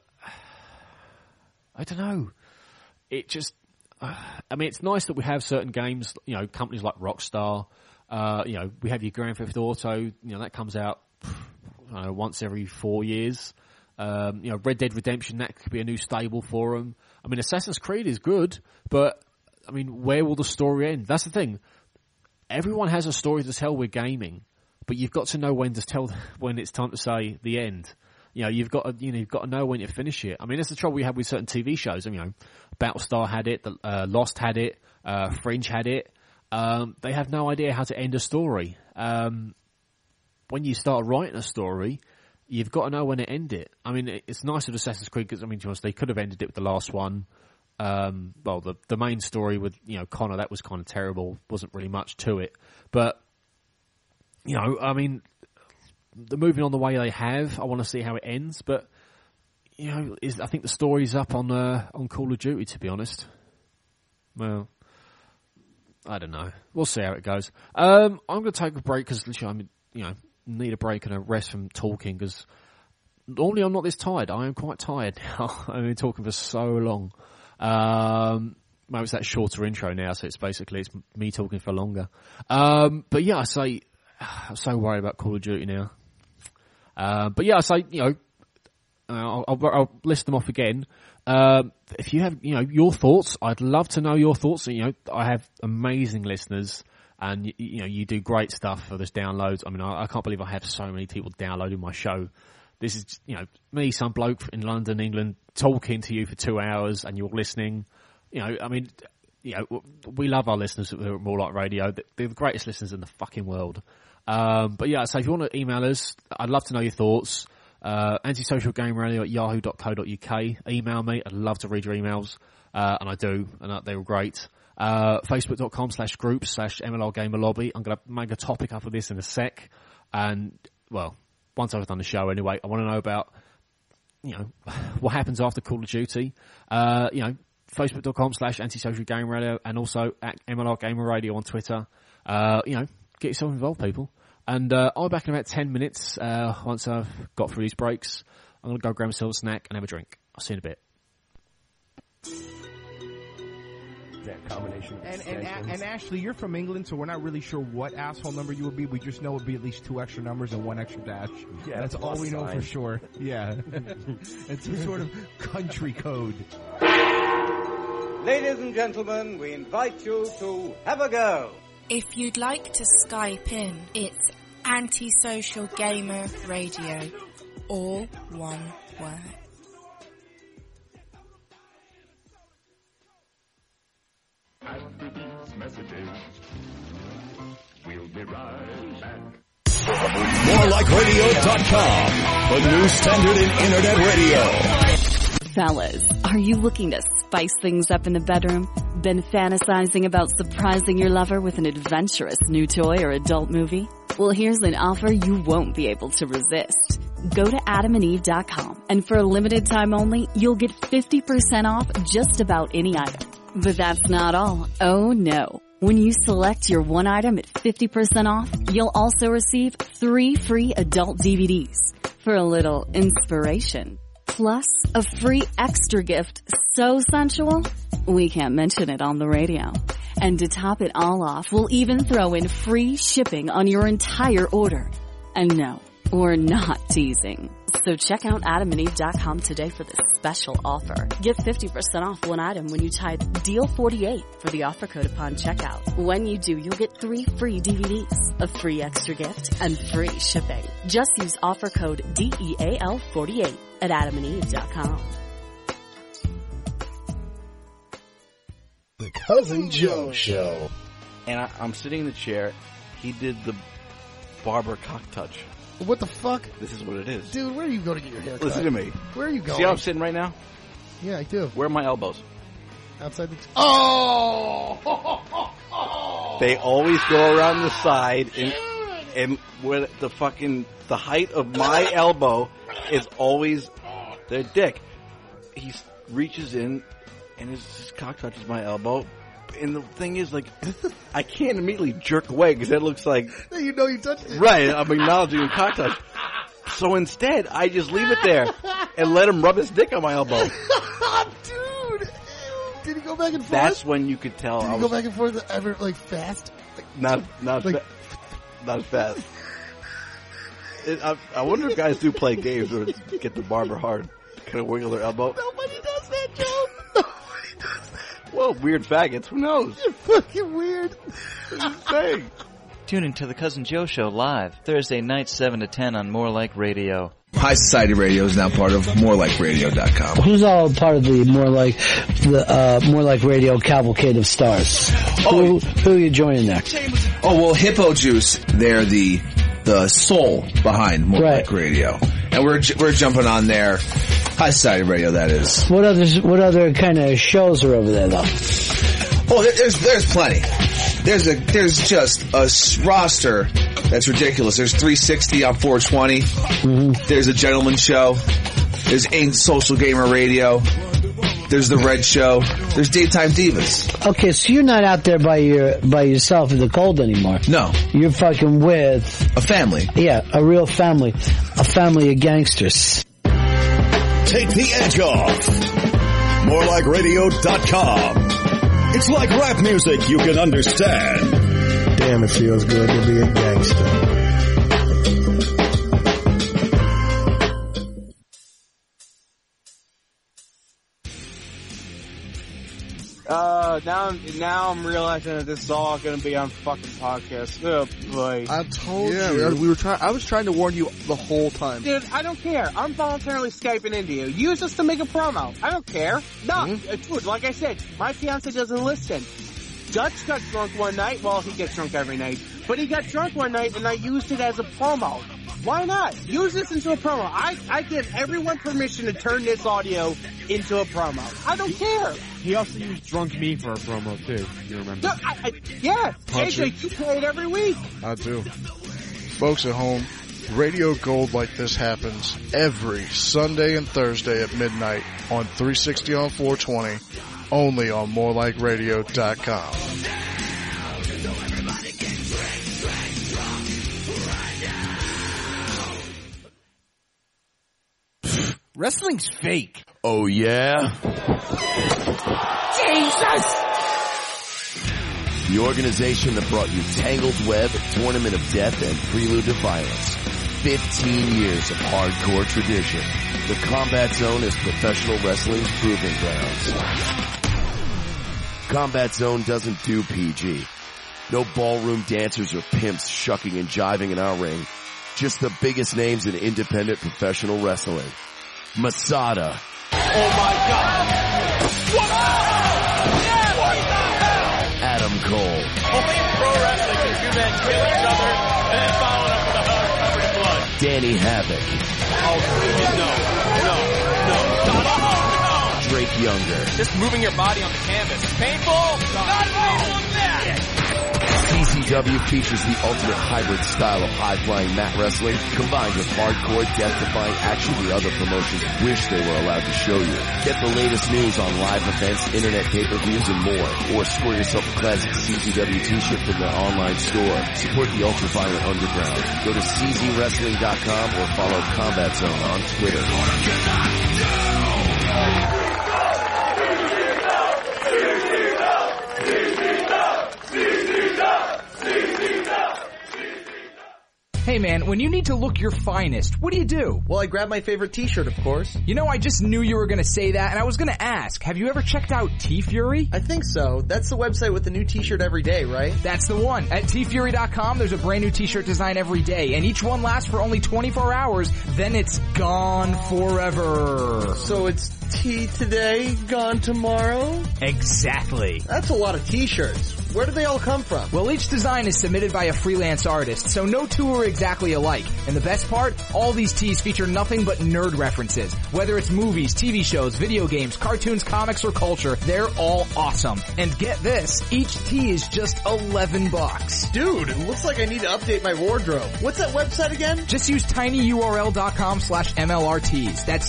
S18: I don't know. It just, I mean, it's nice that we have certain games, you know, companies like Rockstar, you know, we have your Grand Theft Auto, you know, that comes out, I don't know, once every 4 years. You know, Red Dead Redemption, that could be a new stable for them. I mean, Assassin's Creed is good, but, I mean, where will the story end? That's the thing. Everyone has a story to tell with gaming, but you've got to know when it's time to say the end. You know, you've got to know when you finish it. I mean, that's the trouble we have with certain TV shows. I mean, you know, Battlestar had it, Lost had it, Fringe had it. They have no idea how to end a story. When you start writing a story, you've got to know when to end it. I mean, it's nice with Assassin's Creed because, I mean, to be honest, they could have ended it with the last one. Well, the main story with, you know, Connor, that was kind of terrible. Wasn't really much to it. But, you know, I mean, the moving on the way they have, I want to see how it ends. But, you know, I think the story's up on Call of Duty, to be honest. Well, I don't know. We'll see how it goes. I'm going to take a break because, literally, I mean, you know, need a break and a rest from talking because normally I'm not this tired. I am quite tired now. I've been talking for so long. Maybe it's that shorter intro now, so it's me talking for longer. But yeah, I'm so worried about Call of Duty now. But yeah, I say, you know, I'll list them off again. If you have, you know, your thoughts, I'd love to know your thoughts. You know, I have amazing listeners. And, you know, you do great stuff for this downloads. I mean, I can't believe I have so many people downloading my show. This is, you know, me, some bloke in London, England, talking to you for 2 hours and you're listening. You know, I mean, you know, we love our listeners at More Like Radio. They're the greatest listeners in the fucking world. But yeah, so if you want to email us, I'd love to know your thoughts. antisocialgameradio@yahoo.co.uk. Email me. I'd love to read your emails. And I do. And they were great. Facebook.com/groups/MLR Gamer Lobby. I'm going to make a topic up of this in a sec. And, well, once I've done the show anyway, I want to know about, you know, what happens after Call of Duty. You know, Facebook.com/antisocialgameradio and also at MLR Gamer Radio on Twitter. You know, get yourself involved, people. And I'll be back in about 10 minutes once I've got through these breaks. I'm going to go grab myself a snack and have a drink. I'll see you in a bit.
S1: That combination of and Ashley, you're from England, so we're not really sure what asshole number you would be. We just know it would be at least 2 extra numbers and 1 extra dash. Yeah, that's all we know for sure. Yeah. It's some sort of country code.
S19: Ladies and gentlemen, we invite you to have a go.
S11: If you'd like to Skype in, it's Antisocial Gamer Radio. All one word.
S7: After these messages, we'll be right back.
S2: MoreLikeRadio.com, the new standard in internet radio.
S20: Fellas, are you looking to spice things up in the bedroom? Been fantasizing about surprising your lover with an adventurous new toy or adult movie? Well, here's an offer you won't be able to resist. Go to adamandeve.com, and for a limited time only, you'll get 50% off just about any item. But that's not all. Oh no. When you select your one item at 50% off, you'll also receive 3 free adult DVDs for a little inspiration. Plus, a free extra gift so sensual, we can't mention it on the radio. And to top it all off, we'll even throw in free shipping on your entire order. And no, we're not teasing. So check out AdamandEve.com today for this special offer. Get 50% off one item when you type DEAL48 for the offer code upon checkout. When you do, you'll get 3 free DVDs, a free extra gift, and free shipping. Just use offer code DEAL48 at AdamandEve.com.
S21: The Cousin Joe Show.
S8: And I'm sitting in the chair. He did the barber cock touch.
S21: What the fuck?
S8: This is what it is.
S21: Dude, where are you going to get your hair cut?
S8: Listen to me.
S21: Where are you going?
S8: See how I'm sitting right now?
S21: Yeah, I do.
S8: Where are my elbows?
S21: Outside the... Oh!
S8: They always go around the side, and where the height of my elbow is always their dick. He reaches in, and his cock touches my elbow. And the thing is, like, I can't immediately jerk away because that looks like...
S21: You know you touched it.
S8: Right, I'm acknowledging a cock touch. So instead, I just leave it there and let him rub his dick on my elbow.
S21: Dude! Did he go back and forth?
S8: That's when you could tell.
S21: Did he go back and forth ever, like, fast?
S8: Not fast. I wonder if guys do play games or get the barber hard. Kind of wiggle their elbow.
S21: Nobody does that, Joe.
S8: Well, weird faggots. Who knows?
S21: You're fucking weird.
S8: Saying.
S22: Tune into the Cousin Joe Show live Thursday night 7 to 10 on More Like Radio.
S23: High Society Radio is now part of MoreLikeRadio.com.
S24: Who's all part of the More Like Radio cavalcade of stars? Who are you joining there?
S23: Oh well, Hippo Juice. They're the soul behind More Like Radio, and we're jumping on there. High Society Radio, that is.
S24: What other kind of shows are over there, though?
S23: Oh, there's plenty. There's just a roster that's ridiculous. There's 360 on 420. Mm-hmm. There's a Gentleman Show. There's Ain't Social Gamer Radio. There's the Red Show. There's Daytime Divas.
S24: Okay, so you're not out there by yourself in the cold anymore.
S23: No.
S24: You're fucking with
S23: a family.
S24: Yeah, a real family. A family of gangsters.
S2: Take the edge off. MoreLikeRadio.com. It's like rap music you can understand.
S21: Damn, it feels good to be a gangster.
S3: Now I'm realizing that this is all going to be on fucking podcast. Oh boy!
S25: I told you. I was trying to warn you the whole time.
S3: Dude, I don't care. I'm voluntarily Skyping into you. Use this to make a promo. I don't care. No, dude, like I said, my fiance doesn't listen. Dutch got drunk one night. Well, he gets drunk every night. But he got drunk one night, and I used it as a promo. Why not? Use this into a promo. I give everyone permission to turn this audio into a promo. I don't care.
S1: He also used Drunk Me for a promo, too. You remember?
S3: No, yeah. AJ, you play it every week.
S25: I do. Folks at home, Radio Gold like this happens every Sunday and Thursday at midnight on 360 on 420, only on MoreLikeRadio.com.
S1: Wrestling's fake.
S2: Oh, yeah?
S1: Jesus!
S2: The organization that brought you Tangled Web, Tournament of Death, and Prelude to Violence. 15 years of hardcore tradition. The Combat Zone is professional wrestling's proving grounds. Combat Zone doesn't do PG. No ballroom dancers or pimps shucking and jiving in our ring. Just the biggest names in independent professional wrestling. Masada.
S3: Oh my God! What? Yeah, what the hell?
S2: Adam Cole.
S3: Only in pro wrestling can two men kill each other and then follow it up with a hug covered in blood.
S2: Danny Havoc.
S3: Oh, please, no.
S2: Drake Younger.
S3: Just moving your body on the canvas. Painful? Not painful as that!
S2: CCW features the ultimate hybrid style of high-flying mat wrestling combined with hardcore, death-defying action the other promotions wish they were allowed to show you. Get the latest news on live events, internet pay-per-views, and more. Or score yourself a classic CCW t-shirt from their online store. Support the ultra-violent underground. Go to czwrestling.com or follow Combat Zone on Twitter.
S4: Hey man, when you need to look your finest, what do?
S5: Well, I grab my favorite t-shirt, of course.
S4: You know, I just knew you were gonna say that, and I was gonna ask, have you ever checked out T-Fury?
S5: I think so. That's the website with the new t-shirt every day, right?
S4: That's the one. At tfury.com, there's a brand new t-shirt design every day, and each one lasts for only 24 hours, then it's gone forever.
S5: So it's tea today, gone tomorrow?
S4: Exactly.
S5: That's a lot of t-shirts. Where do they all come from?
S4: Well, each design is submitted by a freelance artist, so no two are exactly alike. And the best part, all these tees feature nothing but nerd references. Whether it's movies, TV shows, video games, cartoons, comics, or culture, they're all awesome. And get this, each tee is just $11.
S5: Dude, it looks like I need to update my wardrobe. What's that website again?
S4: Just use tinyurl.com/MLRTees. That's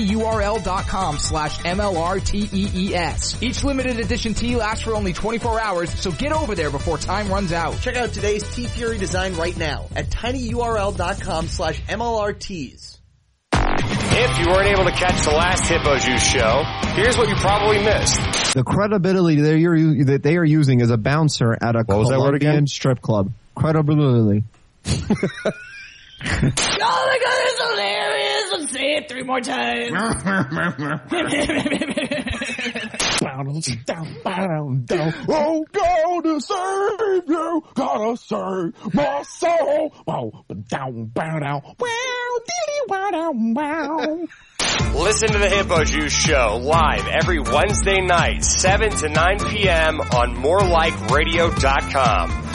S4: tinyurl.com/MLRTEES. Each limited edition tee lasts for only 24 hours, so get over there before time runs out.
S5: Check out today's T-Fury design right now at tinyurl.com/MLRTees.
S6: If you weren't able to catch the last Hippo Juice show, here's what you probably missed.
S15: The credibility that they are using as a bouncer at a Colombian strip club. Credibility.
S9: Oh my god, it's hilarious! Let's say it 3 more times.
S21: Oh, God to save you, gotta save my soul.
S6: Listen to the Hippo Juice show live every Wednesday night, 7 to 9 p.m. on morelikeradio.com.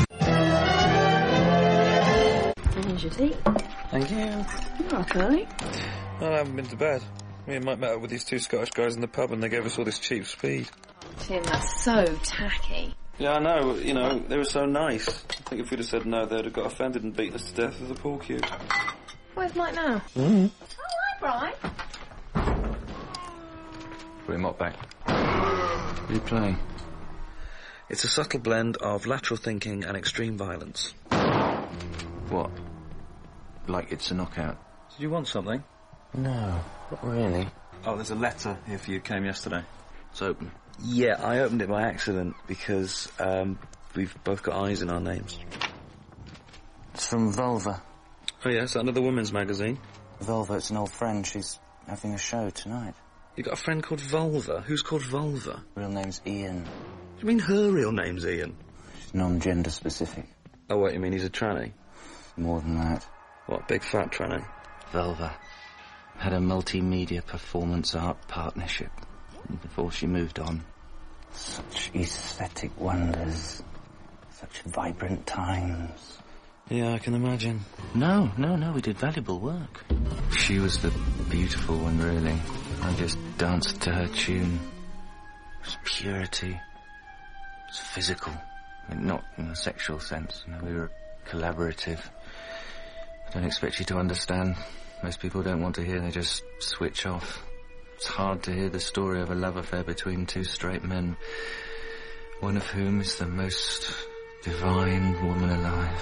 S17: Here's your tea.
S12: Thank you.
S17: You're up early.
S12: Well, I haven't been to bed. Me and Mike met up with these 2 Scottish guys in the pub and they gave us all this cheap speed.
S17: Tim, that's so tacky.
S12: Yeah, I know. You know, they were so nice. I think if we'd have said no, they'd have got offended and beaten us to death with a pool cue.
S17: Where's Mike now?
S12: Mm-hmm.
S17: Oh, hi, Brian.
S12: Put him up back. What are you playing? It's a subtle blend of lateral thinking and extreme violence. What? Like it's a knockout? Did you want something? No, not really. Oh, there's a letter here for you. Came yesterday. It's open. Yeah, I opened it by accident because we've both got eyes in our names.
S13: It's from Vulva.
S12: Oh yeah, is that another women's magazine?
S13: Vulva, it's an old friend. She's having a show tonight.
S12: You got a friend called Vulva? Who's called Vulva?
S13: Real name's Ian.
S12: Do you mean her real name's Ian?
S13: She's non-gender specific.
S12: Oh, what, you mean he's a tranny?
S13: More than that.
S12: What, big fat tranny?
S13: Vulva had a multimedia performance art partnership before she moved on. Such aesthetic wonders. Such vibrant times.
S12: Yeah, I can imagine.
S13: No, we did valuable work. She was the beautiful one, really. I just danced to her tune. It was purity. It was physical. I mean, not in a sexual sense. You know, we were collaborative. I don't expect you to understand. Most people don't want to hear, they just switch off. It's hard to hear the story of a love affair between 2 straight men, one of whom is the most divine woman alive.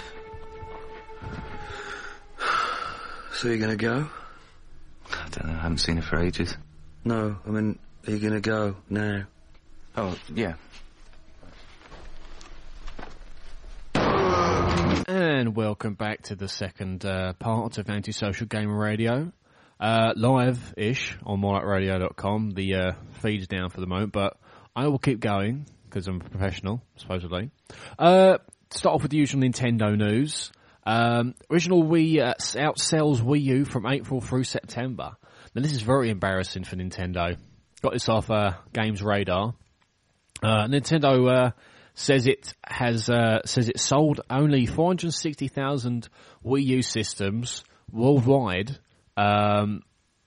S12: So you're gonna go?
S13: I don't know, I haven't seen her for ages.
S12: No, I mean, are you gonna go now?
S13: Oh, yeah.
S18: And welcome back to the second part of Antisocial Gamer Radio. Live-ish on morelikeradio.com. The feed's down for the moment, but I will keep going because I'm a professional, supposedly. Start off with the usual Nintendo news. Original Wii outsells Wii U from April through September. Now this is very embarrassing for Nintendo. Got this off Games Radar. Nintendo says it sold only 460,000 Wii U systems worldwide from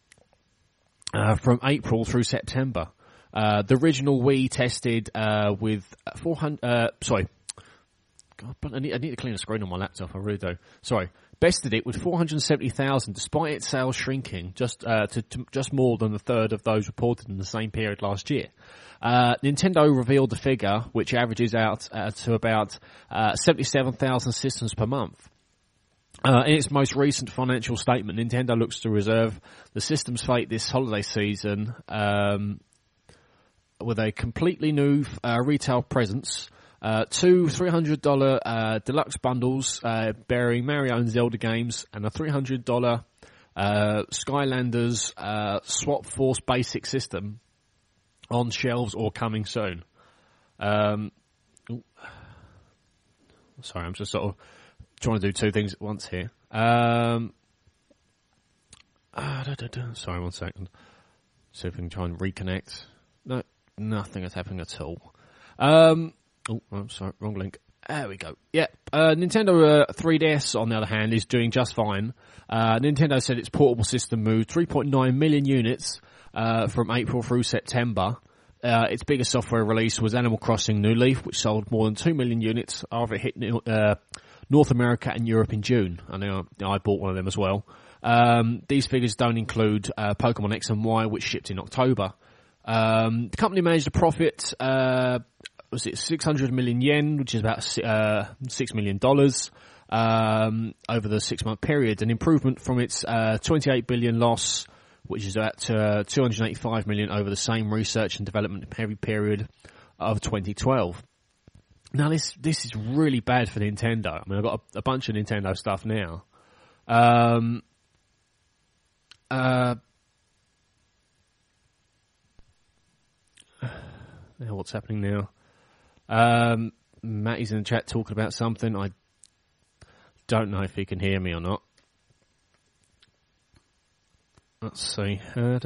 S18: April through September. The original Wii tested with 400. Sorry, God, I need to clean the screen on my laptop. I really do. Sorry, bested it with 470,000, despite its sales shrinking to just more than a third of those reported in the same period last year. Nintendo revealed the figure, which averages out to about 77,000 systems per month. In its most recent financial statement, Nintendo looks to reserve the system's fate this holiday season with a completely new retail presence Two $300 deluxe bundles bearing Mario and Zelda games, and a $300 Skylanders Swap Force basic system on shelves or coming soon. Sorry, I'm just sort of trying to do two things at once here. Sorry, 1 second. See if we can try and reconnect. No, nothing is happening at all. I'm sorry, wrong link. There we go. Yeah, Nintendo 3DS, on the other hand, is doing just fine. Nintendo said its portable system moved 3.9 million units from April through September. Its biggest software release was Animal Crossing New Leaf, which sold more than 2 million units after it hit North America and Europe in June. I know I bought one of them as well. These figures don't include Pokemon X and Y, which shipped in October. The company managed a profit, was it 600 million yen, which is about $6 million, over the 6-month period, an improvement from its 28 billion loss, which is about 285 million over the same research and development period of 2012. Now this is really bad for Nintendo. I mean, I've got a bunch of Nintendo stuff now. What's happening now? Matty's in the chat talking about something. I don't know if he can hear me or not. Let's see. Oh,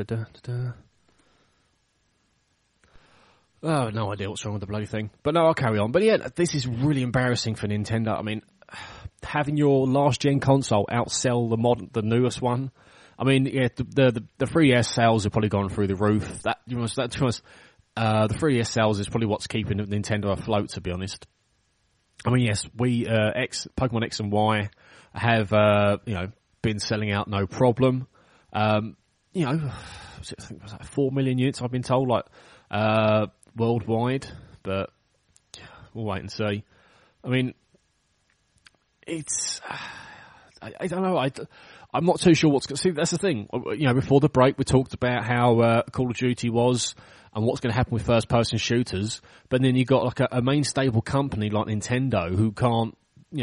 S18: no idea what's wrong with the bloody thing. But no, I'll carry on. But yeah, this is really embarrassing for Nintendo. I mean, having your last-gen console outsell the newest one. I mean, yeah, the 3DS sales have probably gone through the roof. The 3DS sales is probably what's keeping Nintendo afloat, to be honest. I mean, yes, Pokemon X and Y have, been selling out no problem. I think it was like 4 million units, I've been told, worldwide, but we'll wait and see. I mean, it's, I don't know, I'm not too sure see, that's the thing. Before the break we talked about how, Call of Duty was, and what's going to happen with first-person shooters, but then you've got like a main stable company like Nintendo who can't,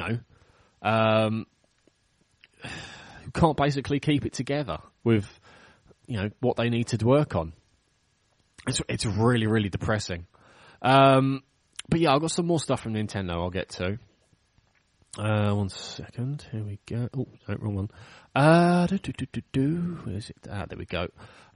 S18: who can't basically keep it together with, what they need to work on. It's really, really depressing. But yeah, I've got some more stuff from Nintendo I'll get to. 1 second, here we go. Oh, no, wrong one. Where is it? There we go.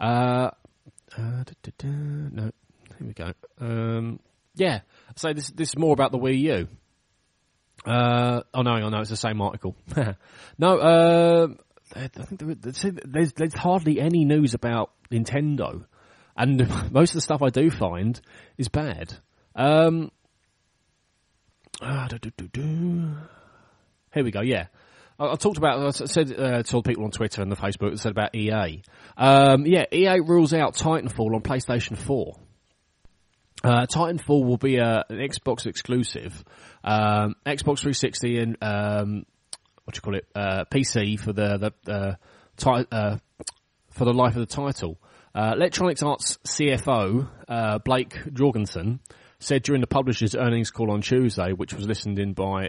S18: No, here we go. Yeah, so this is more about the Wii U. No, it's the same article. No, I think there's hardly any news about Nintendo, and most of the stuff I do find is bad. Here we go. Yeah. I talked about, I said, told people on Twitter and the Facebook, said about EA. EA rules out Titanfall on PlayStation 4. Titanfall will be an Xbox exclusive. Xbox 360 and, PC for the life of the title. Electronic Arts CFO, Blake Jorgensen, said during the publisher's earnings call on Tuesday, which was listened in by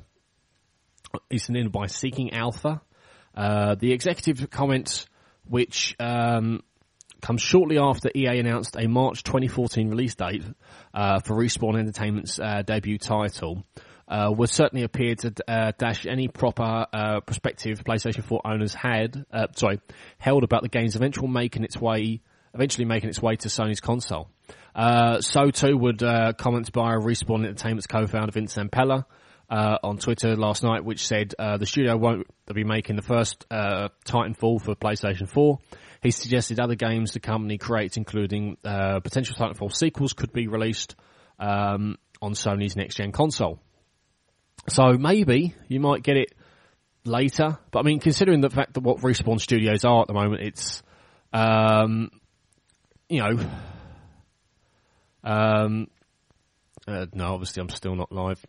S18: Seeking Alpha. The executive comment, which comes shortly after EA announced a March 2014 release date for Respawn Entertainment's debut title, would certainly appear to dash any proper prospective PlayStation 4 owners held about the game's eventually making its way to Sony's console. So too would comments by Respawn Entertainment's co-founder Vince Zampella on Twitter last night, which said the studio won't be making the first Titanfall for PlayStation 4. He suggested other games the company creates, including potential Titanfall sequels, could be released on Sony's next-gen console. So maybe you might get it later, but I mean, considering the fact that what Respawn Studios are at the moment, it's no, obviously I'm still not live.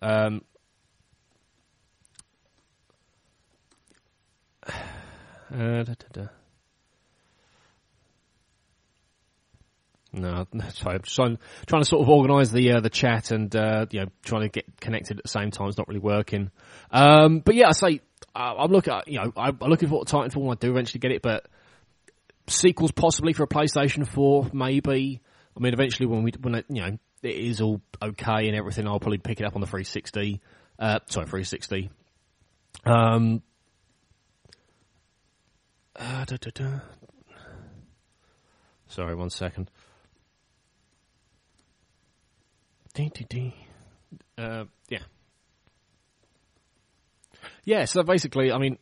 S18: No, that's right. I'm just trying to sort of organise the chat and trying to get connected at the same time. It's not really working. But yeah, I say I'm looking for Titanfall. And I do eventually get it, but sequels possibly for a PlayStation 4, maybe. I mean, eventually when it is all okay and everything, I'll probably pick it up on the 360. 360. Sorry, 1 second. Yeah, so basically, I mean,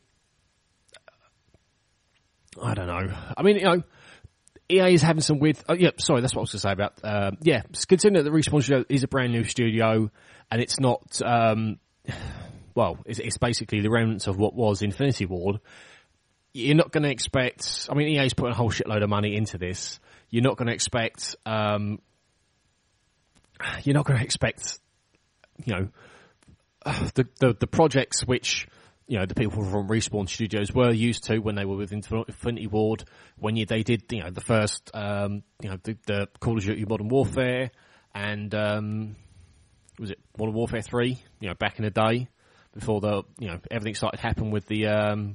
S18: I don't know. I mean, EA is having some weird... sorry, that's what I was going to say about... considering that the Respawn studio is a brand new studio, and it's not... it's basically the remnants of what was Infinity Ward. You're not going to expect... I mean, EA's putting a whole shitload of money into this. You're not going to expect... the projects which, the people from Respawn Studios were used to when they were with Infinity Ward, when they did, the first, the Call of Duty Modern Warfare, and, was it Modern Warfare 3, back in the day, before everything started happening with the,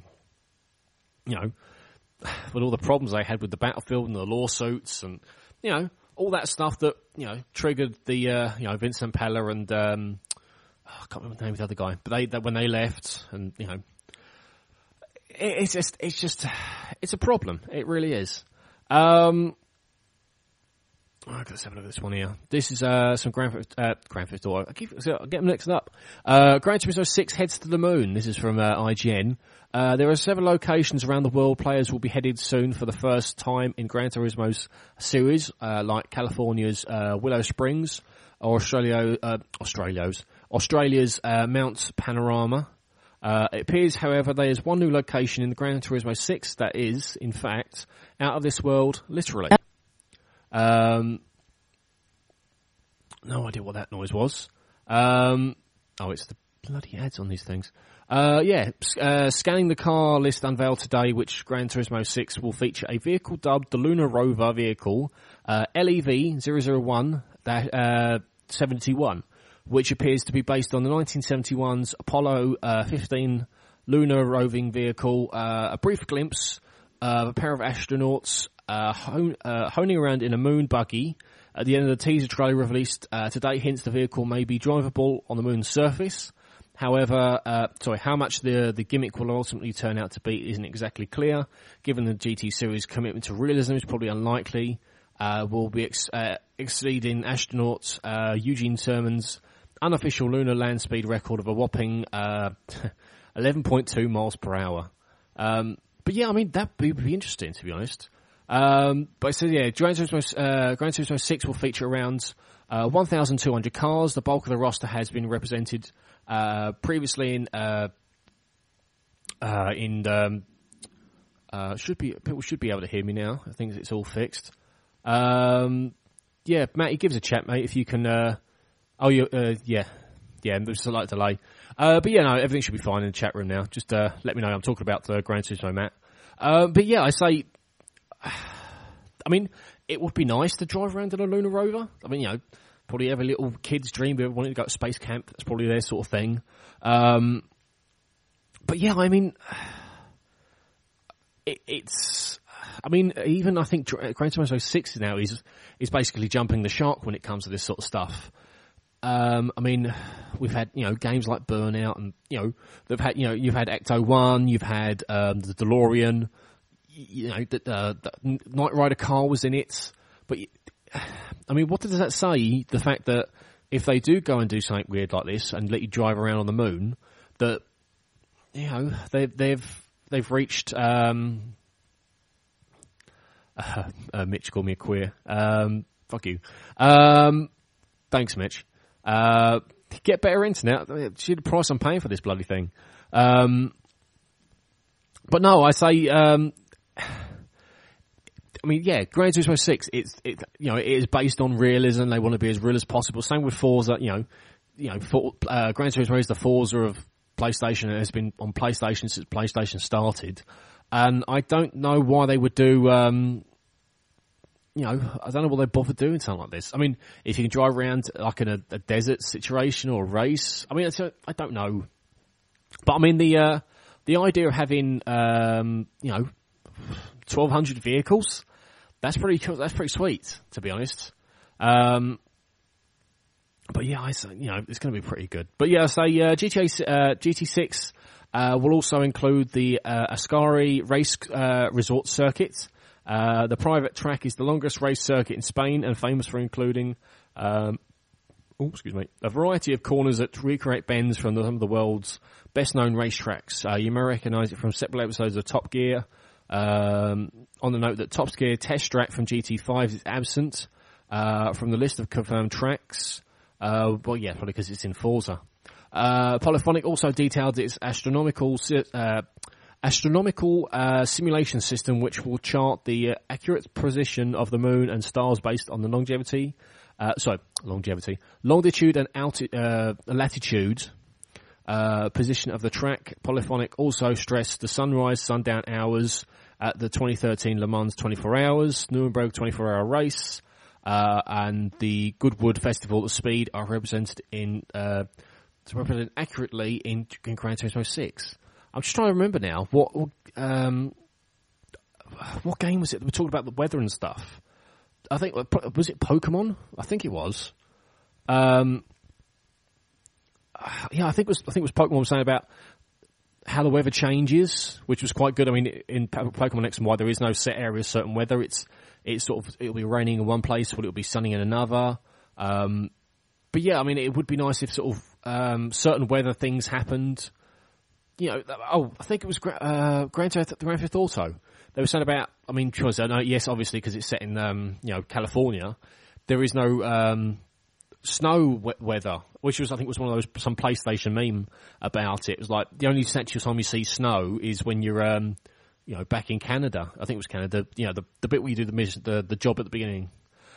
S18: with all the problems they had with the Battlefield and the lawsuits and, all that stuff that, triggered the, Vincent Pella and, I can't remember the name of the other guy, but when they left, and, it's a problem. It really is. Let's have a look at this one here. This is, some Grand Theft Auto. I get them mixed up. Gran Turismo 6 heads to the moon. This is from, IGN. There are several locations around the world players will be headed soon for the first time in Gran Turismo's series, like California's, Willow Springs, or Australia's Mount Panorama. It appears, however, there is one new location in the Gran Turismo 6 that is, in fact, out of this world, literally. No idea what that noise was. It's the bloody ads on these things. Scanning the car list unveiled today, which Gran Turismo 6 will feature a vehicle dubbed the Lunar Rover vehicle, LEV 001 71, which appears to be based on the 1971's Apollo 15 lunar roving vehicle. A brief glimpse of a pair of astronauts honing around in a moon buggy at the end of the teaser trailer released today hints the vehicle may be drivable on the moon's surface. However, how much the gimmick will ultimately turn out to be isn't exactly clear. Given the GT series' commitment to realism is probably unlikely. Will be exceeding astronaut Eugene Cerman's unofficial lunar land speed record of a whopping 11.2 miles per hour. But yeah, I mean, that would be interesting, to be honest. But it says, Gran Turismo 6 will feature around 1,200 cars. The bulk of the roster has been represented previously people should be able to hear me now. I think it's all fixed. Matt, give us a chat, mate, if you can, there's a light delay. Everything should be fine in the chat room now. Just, let me know. I'm talking about the Gran Turismo, Matt. I say, I mean, it would be nice to drive around in a lunar rover. I mean, probably every little kid's dream of wanting to go to space camp. That's probably their sort of thing. I mean, even I think Gran Turismo 6 now is basically jumping the shark when it comes to this sort of stuff. We've had, games like Burnout and, they've had, you've had Ecto 1, you've had, the DeLorean, the Knight Rider car was in it. But, I mean, what does that say? The fact that if they do go and do something weird like this and let you drive around on the moon, that, they've reached, Mitch called me a queer. Fuck you. Thanks, Mitch. Get better internet. See the price I'm paying for this bloody thing. But no, I say, Gran Turismo 6, it is based on realism. They want to be as real as possible. Same with Forza, Gran Turismo is the Forza of PlayStation. It has been on PlayStation since PlayStation started. And I don't know why they would do, I don't know what they bothered doing something like this. I mean, if you can drive around like in a desert situation or a race, I mean, I don't know. But I mean, the idea of having, 1,200 vehicles, that's pretty sweet, to be honest. But yeah, I say, it's going to be pretty good. But yeah, I say, GT6, will also include the, Ascari race, resort circuit. The private track is the longest race circuit in Spain and famous for including, a variety of corners that recreate bends from some of the world's best-known racetracks. You may recognise it from several episodes of Top Gear. On the note that Top Gear Test Track from GT5 is absent from the list of confirmed tracks. Well, yeah, probably because it's in Forza. Polyphonic also detailed its astronomical simulation system, which will chart the accurate position of the moon and stars based on the longitude and latitude position of the track. Polyphonic also stressed the sunrise, sundown hours at the 2013 Le Mans 24 hours, Nuremberg 24-hour race, and the Goodwood Festival of Speed are represented accurately in Gran Turismo 6. I'm just trying to remember now what game was it that we talked about the weather and stuff. I think was it Pokemon? I think it was. Yeah, I think it was Pokemon was saying about how the weather changes, which was quite good. I mean, in Pokemon X and Y, there is no set area, certain weather. It's sort of, it'll be raining in one place, or it'll be sunny in another. But yeah, I mean, it would be nice if sort of certain weather things happened. I think it was Grand Theft Auto. They were saying about, I mean, yes, obviously, because it's set in, California. There is no snow weather, which was, I think, was one of those, some PlayStation meme about it. It was like, the only actual time you see snow is when you're, back in Canada. I think it was Canada, the bit where you do the job at the beginning.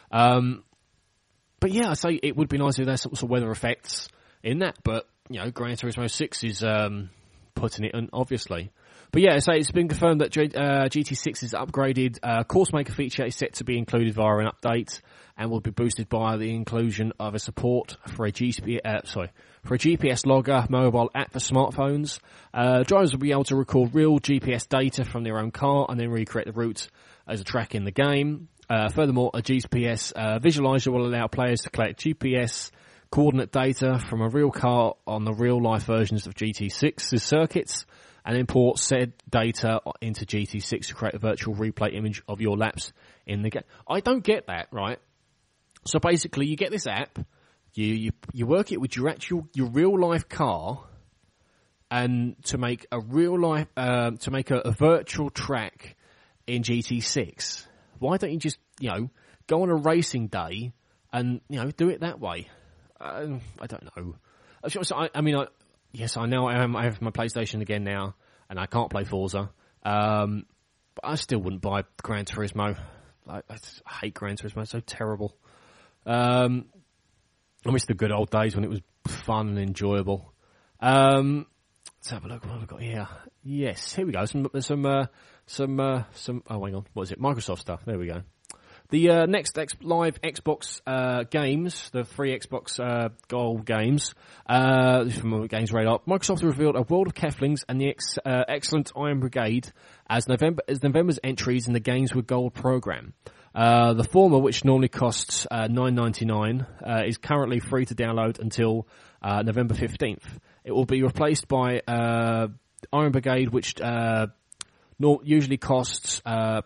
S18: But yeah, I say it would be nice if there's some sort of weather effects in that, but, Gran Turismo 6 is, putting it in, obviously. But yeah, so it's been confirmed that GT6's upgraded course maker feature is set to be included via an update and will be boosted by the inclusion of a support for a GPS logger mobile app for smartphones. Drivers will be able to record real GPS data from their own car and then recreate the route as a track in the game. Furthermore, a GPS visualizer will allow players to collect GPS coordinate data from a real car on the real-life versions of GT6's circuits and import said data into GT6 to create a virtual replay image of your laps in the game. I don't get that, right? So basically, you get this app, you work it with your real-life car, and to make a real-life, to make a virtual track in GT6. Why don't you just, go on a racing day and, do it that way? I don't know. Yes, I know I have my PlayStation again now, and I can't play Forza. But I still wouldn't buy Gran Turismo. I hate Gran Turismo. It's so terrible. I miss the good old days when it was fun and enjoyable. Let's have a look. What have we got here? Yes, here we go. Some. Oh, hang on. What is it? Microsoft stuff. There we go. The next live Xbox games, the free Xbox Gold games, from Games Radar, Microsoft revealed a World of Keflings and the excellent Iron Brigade as November's entries in the Games with Gold program. The former, which normally costs $9.99, is currently free to download until November 15th. It will be replaced by Iron Brigade, which usually costs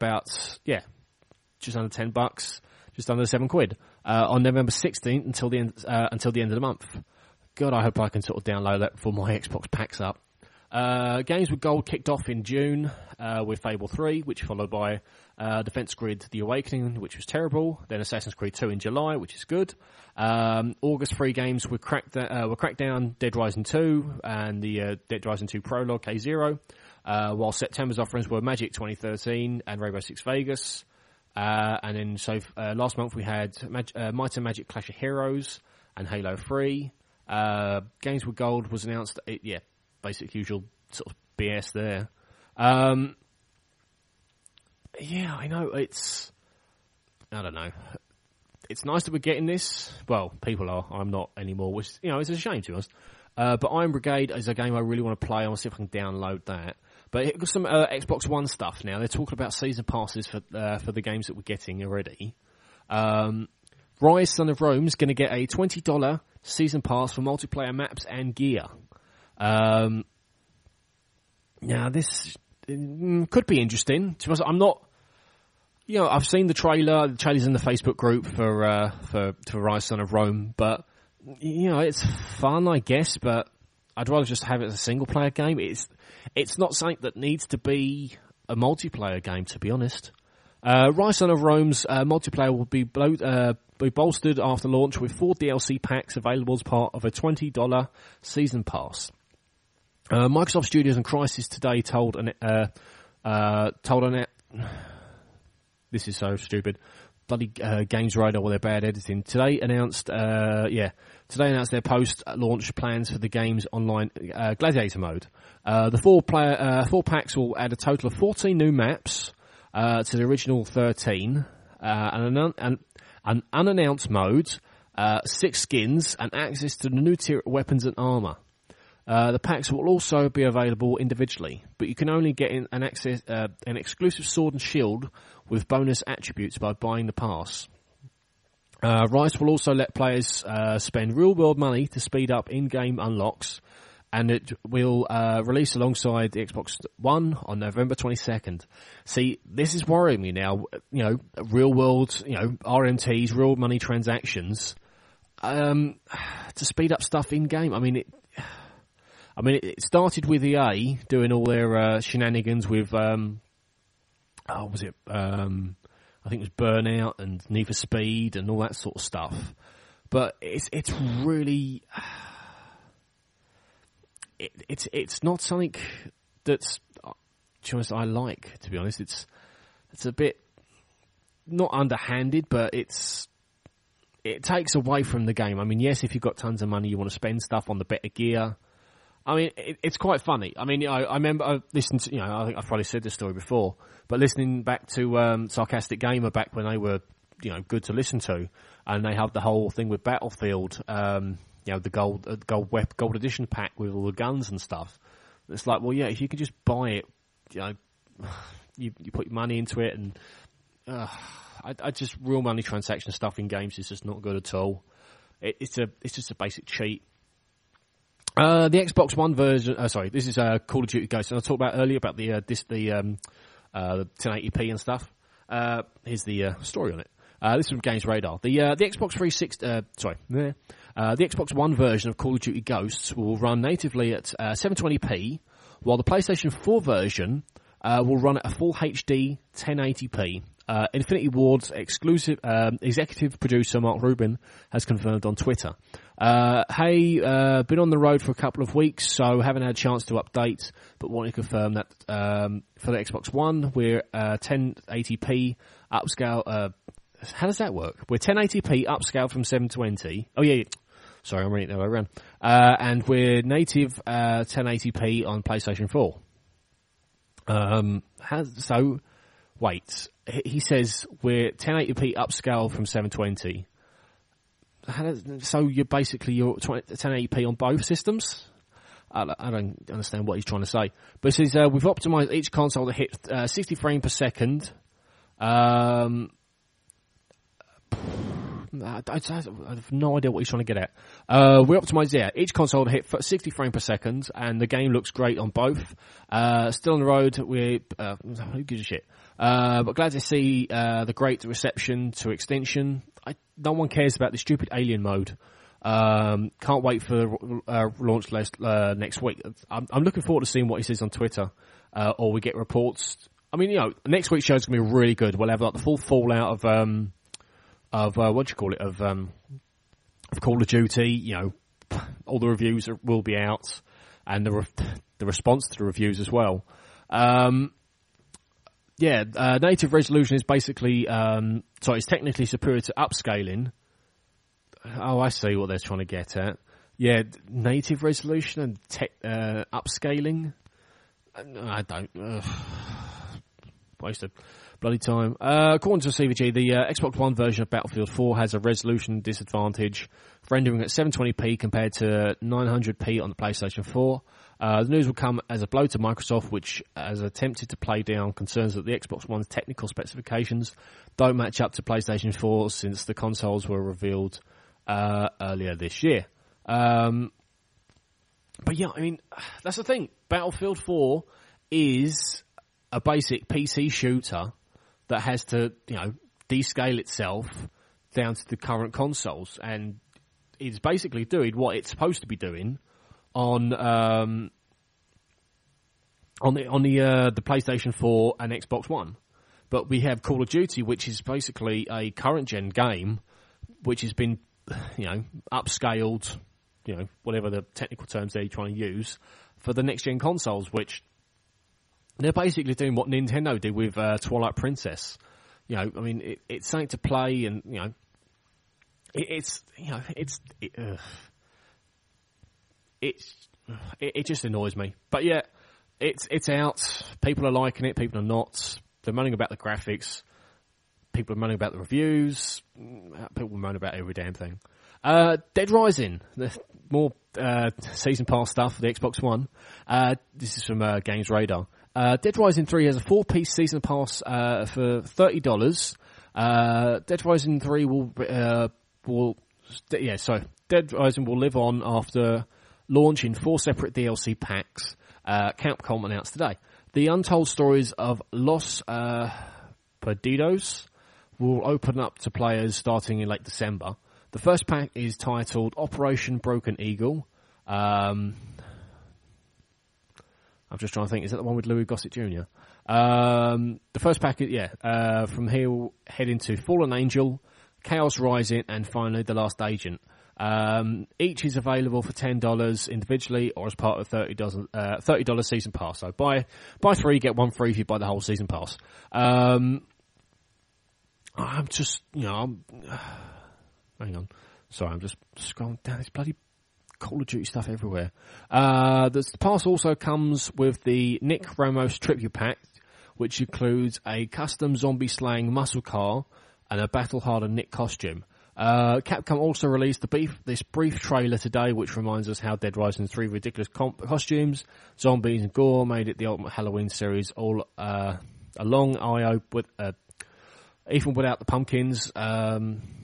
S18: just under $10, just under £7, on November 16th until the end of the month. God, I hope I can sort of download that before my Xbox packs up. Games with Gold kicked off in June with Fable 3, which followed by Defense Grid The Awakening, which was terrible. Then Assassin's Creed 2 in July, which is good. August free games were Crackdown, Dead Rising 2, and the Dead Rising 2 Prologue K0. While September's offerings were Magic 2013 and Rainbow Six Vegas. And then, last month we had Might and Magic Clash of Heroes and Halo 3. Games with Gold was announced. Basic usual sort of BS there. Yeah, I know, it's I don't know. It's nice that we're getting this. Well, people are. I'm not anymore, which, it's a shame to us. But Iron Brigade is a game I really want to play. I'll see if I can download that. But it got some Xbox One stuff now. They're talking about season passes for the games that we're getting already. Rise Son of Rome's going to get a $20 season pass for multiplayer maps and gear. Now, this could be interesting. I'm not... I've seen the trailer. The trailer's in the Facebook group for Rise Son of Rome, but it's fun, I guess. But I'd rather just have it as a single player game. It's not something that needs to be a multiplayer game, to be honest. Rise Son of Rome's multiplayer will be bolstered after launch with 4 DLC packs available as part of a $20 season pass. Microsoft Studios and Crysis today told this is so stupid. Bloody Games Radar with their bad editing. Today announced their post-launch plans for the game's online Gladiator mode. The 4 packs will add a total of 14 new maps to the original 13, and unannounced modes, 6 skins, and access to the new tier weapons and armor. The packs will also be available individually, but you can only get an exclusive sword and shield with bonus attributes by buying the pass. Rise will also let players spend real-world money to speed up in-game unlocks, and it will release alongside the Xbox One on November 22nd. See, this is worrying me now. Real-world, RMTs, real money transactions, to speed up stuff in-game. It started with EA doing all their shenanigans with, I think it was Burnout and Need for Speed and all that sort of stuff. But it's really, it's not something that's, I like, to be honest. It's a bit, not underhanded, but it takes away from the game. Yes, if you've got tons of money, you want to spend stuff on the better gear. It's quite funny. I remember I listened to, I think I've probably said this story before, but listening back to Sarcastic Gamer back when they were, good to listen to, and they have the whole thing with Battlefield, the gold edition pack with all the guns and stuff. It's like, well, yeah, if you could just buy it, you put your money into it, and I just real money transaction stuff in games is just not good at all. It's just a basic cheat. The Xbox One version, this is Call of Duty Ghosts, and I talked about earlier about the 1080p and stuff. Here's the story on it. This is from Games Radar. The Xbox 360, the Xbox One version of Call of Duty Ghosts will run natively at 720p, while the PlayStation 4 version will run at a full HD 1080p. Infinity Ward's exclusive executive producer Mark Rubin has confirmed on Twitter. Been on the road for a couple of weeks, so haven't had a chance to update, but want to confirm that for the Xbox One, we're 1080p upscale. How does that work? We're 1080p upscaled from 720. Oh yeah. Sorry, I'm reading it the way around. And we're native 1080p on PlayStation 4. Wait. He says we're 1080p upscale from 720. So you're 1080p on both systems? I don't understand what he's trying to say. But it says we've optimized each console to hit 60 frames per second. I have no idea what he's trying to get at. We optimized, each console to hit 60 frames per second, and the game looks great on both. Still on the road, who gives a shit? But glad to see the great reception to Extinction. No one cares about the stupid Alien mode. Can't wait for the launch next week. I'm looking forward to seeing what he says on Twitter, or we get reports. Next week's show's gonna be really good. We'll have the full fallout of Call of Duty. All the reviews will be out, and the response to the reviews as well. Native resolution is basically it's technically superior to upscaling. Oh, I see what they're trying to get at. Yeah, native resolution and upscaling. I don't. waste of bloody time. According to CVG, the Xbox One version of Battlefield 4 has a resolution disadvantage, rendering at 720p compared to 900p on the PlayStation 4. The news will come as a blow to Microsoft, which has attempted to play down concerns that the Xbox One's technical specifications don't match up to PlayStation 4 since the consoles were revealed earlier this year. But yeah, I mean, that's the thing. Battlefield 4 is a basic PC shooter that has to, descale itself down to the current consoles, and it's basically doing what it's supposed to be doing on the PlayStation 4 and Xbox One. But we have Call of Duty, which is basically a current gen game, which has been, upscaled, whatever the technical terms they're trying to use, for the next gen consoles, which they're basically doing what Nintendo did with Twilight Princess. It's something to play, and it just annoys me. But yeah, it's out. People are liking it. People are not. They're moaning about the graphics. People are moaning about the reviews. People moan about every damn thing. Dead Rising, more season pass stuff for the Xbox One. This is from Games Radar. Dead Rising 3 has a 4-piece season pass for $30. Dead Rising 3 Dead Rising will live on after launch in 4 separate DLC packs. Capcom announced today. The untold stories of Los Perdidos will open up to players starting in late December. The first pack is titled Operation Broken Eagle. I'm just trying to think, is that the one with Louis Gossett Jr.? The first pack, from here we'll head into Fallen Angel, Chaos Rising, and finally The Last Agent. Each is available for $10 individually or as part of $30 season pass. So buy 3, get 1 free if you buy the whole season pass. I'm just, hang on. Sorry, I'm just scrolling down this bloody Call of Duty stuff everywhere. The pass also comes with the Nick Ramos Tribute Pack, which includes a custom zombie slaying muscle car and a battle-hardened Nick costume. Capcom also released this brief trailer today, which reminds us how Dead Rising 3 ridiculous costumes, zombies and gore made it the ultimate Halloween series all along IO, with even without the pumpkins. I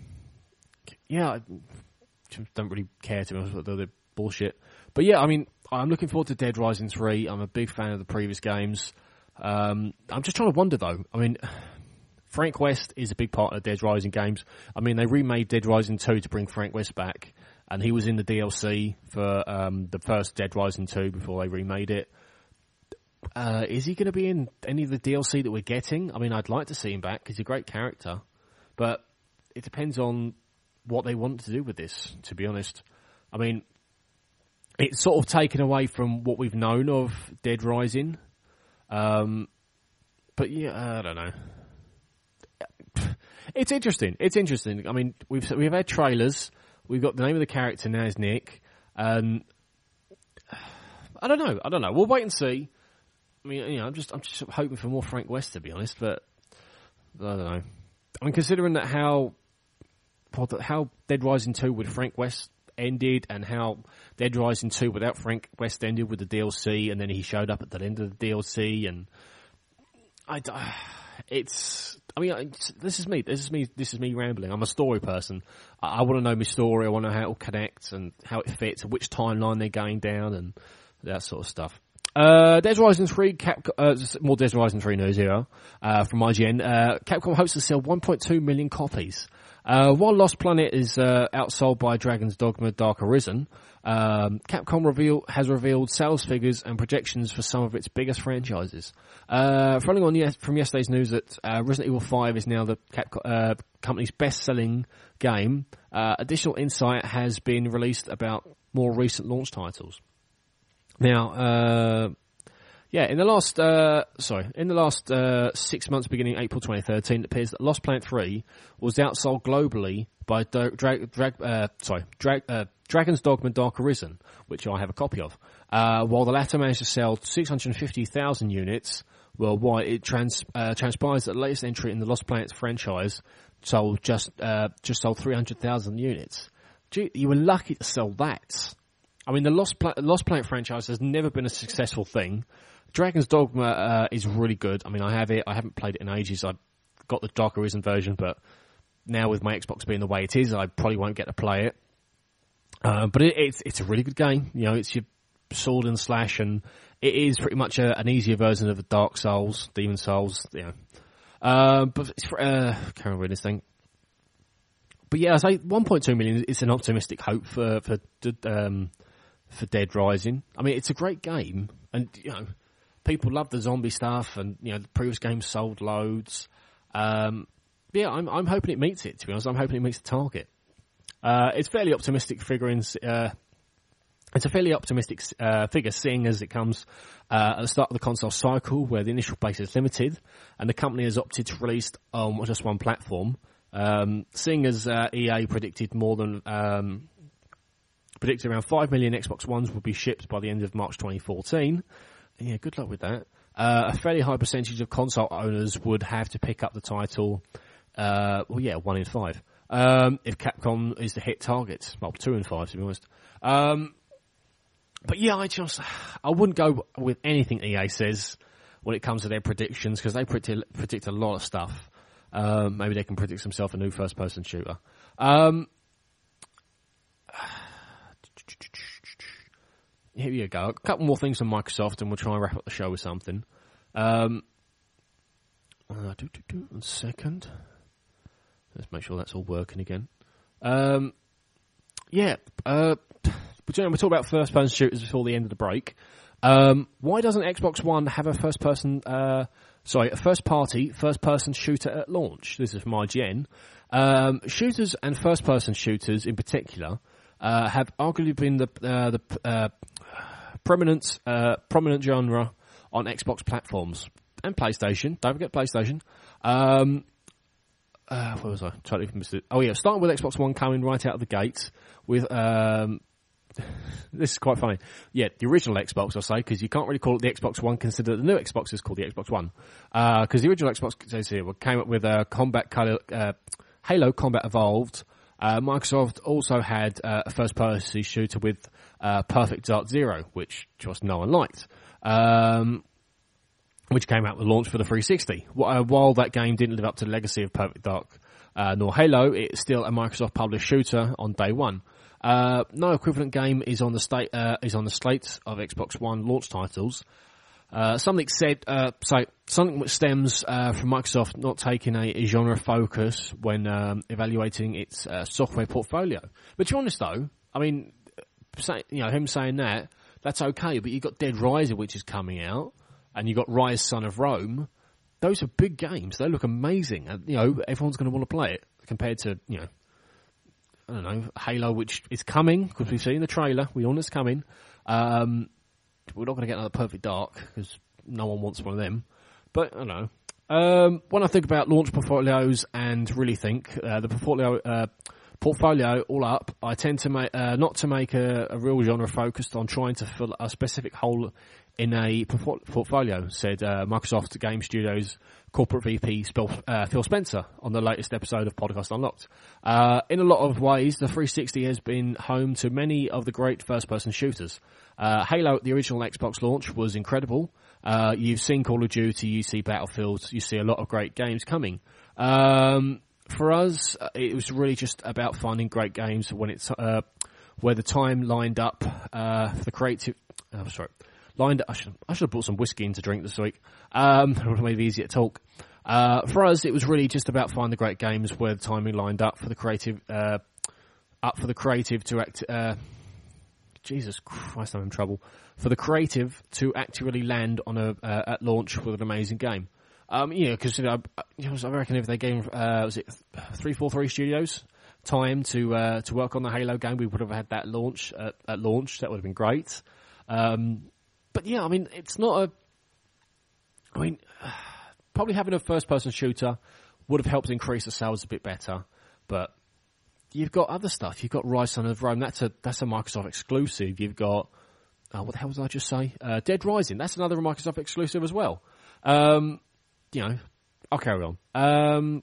S18: don't really care, to be honest, they're bullshit. But yeah, I'm looking forward to Dead Rising 3. I'm a big fan of the previous games. I'm just trying to wonder, though. Frank West is a big part of Dead Rising games. They remade Dead Rising 2 to bring Frank West back, and he was in the DLC for the first Dead Rising 2 before they remade it. Is he going to be in any of the DLC that we're getting? I'd like to see him back because he's a great character, but it depends on what they want to do with this, to be honest. It's sort of taken away from what we've known of Dead Rising. But yeah, I don't know. It's interesting. We've had trailers. We've got the name of the character now is Nick. I don't know. We'll wait and see. I'm just hoping for more Frank West, to be honest. But I don't know. Considering that how Dead Rising 2 with Frank West ended, and how Dead Rising 2 without Frank West ended with the DLC, and then he showed up at the end of the DLC, and this is me rambling. I'm a story person. I want to know my story. I want to know how it all connects and how it fits, and which timeline they're going down, and that sort of stuff. Dead Rising 3, more Dead Rising 3 news here, from IGN. Capcom hopes to sell 1.2 million copies. While Lost Planet is outsold by Dragon's Dogma Dark Arisen, Capcom has revealed sales figures and projections for some of its biggest franchises. Following on from yesterday's news that Resident Evil 5 is now the company's best-selling game, additional insight has been released about more recent launch titles. Now, in the last 6 months beginning April 2013, it appears that Lost Planet 3 was outsold globally by Dragon's Dogma Dark Arisen, which I have a copy of, while the latter managed to sell 650,000 units, worldwide, it transpires that the latest entry in the Lost Planets franchise sold just sold 300,000 units. Gee, you were lucky to sell that. I mean, the Lost Planet franchise has never been a successful thing. Dragon's Dogma is really good. I mean, I have it. I haven't played it in ages. I got the Dark Arisen version, but now with my Xbox being the way it is, I probably won't get to play it. But it's a really good game. You know, it's your sword and slash, and it is pretty much an easier version of the Dark Souls, Demon Souls. You know, but it's can't remember this thing. But yeah, I say 1.2 million is an optimistic hope for Dead Rising. I mean, it's a great game, and you know, people love the zombie stuff, and you know, the previous games sold loads. Yeah, I'm hoping it meets it. To be honest, I'm hoping it meets the target. It's fairly optimistic figuring. It's a fairly optimistic figure, seeing as it comes at the start of the console cycle, where the initial base is limited, and the company has opted to release on just one platform. Seeing as EA predicted around 5 million Xbox Ones would be shipped by the end of March 2014. Yeah, good luck with that. A fairly high percentage of console owners would have to pick up the title. 1 in 5. If Capcom is to hit targets. Well, 2 in 5 to be honest. But yeah, I wouldn't go with anything EA says when it comes to their predictions, because they predict a lot of stuff. Maybe they can predict themselves a new first-person shooter. Here you go. A couple more things from Microsoft, and we'll try and wrap up the show with something. 1 second. Let's make sure that's all working again. We'll talk about first-person shooters before the end of the break. Why doesn't Xbox One have a first-party first-person shooter at launch? This is from IGN. Shooters and first-person shooters in particular have arguably been the prominent genre on Xbox platforms and PlayStation. Don't forget PlayStation. Where was I? Totally missed it. Oh yeah, starting with Xbox One coming right out of the gates with this is quite funny. Yeah, the original Xbox, I'll say, because you can't really call it the Xbox One. Consider the new Xbox is called the Xbox One, because the original Xbox came up with Halo Combat Evolved. Microsoft also had a first-person shooter with Perfect Dark Zero, which just no one liked, which came out with launch for the 360. While that game didn't live up to the legacy of Perfect Dark nor Halo, it's still a Microsoft-published shooter on day one. No equivalent game is on the slate of Xbox One launch titles. Something which stems from Microsoft not taking a genre focus when evaluating its software portfolio. But to be honest, though, I mean, him saying that's okay. But you've got Dead Rising, which is coming out, and you've got Rise: Son of Rome. Those are big games. They look amazing, and everyone's going to want to play it. Compared to I don't know, Halo, which is coming, because we've seen the trailer. We all know it's coming. We're not going to get another Perfect Dark, because no one wants one of them. But, I don't know. When I think about launch portfolios and really think the portfolio all up, I tend to not to make a real genre focused on trying to fill a specific hole in a portfolio, said Microsoft Game Studios corporate VP Phil Spencer on the latest episode of Podcast Unlocked. In a lot of ways, the 360 has been home to many of the great first-person shooters. Halo at the original Xbox launch was incredible. You've seen Call of Duty, you see Battlefield, you see a lot of great games coming. For us, it was really just about finding great games when it's where the time lined up for the creative. I should have brought some whiskey in to drink this week. It would have made it easier to talk. For us, it was really just about finding the great games where the timing lined up for the creative, to act. Jesus Christ, I'm in trouble. For the creative to actually land on at launch with an amazing game. Because I reckon if they gave was it 343 Studios time to work on the Halo game, we would have had that launch at launch. That would have been great. But yeah, I mean, it's not probably having a first-person shooter would have helped increase the sales a bit better. But you've got other stuff. You've got Rise: Son of Rome. That's a Microsoft exclusive. You've got what the hell did I just say? Dead Rising. That's another Microsoft exclusive as well. You know, I'll carry on.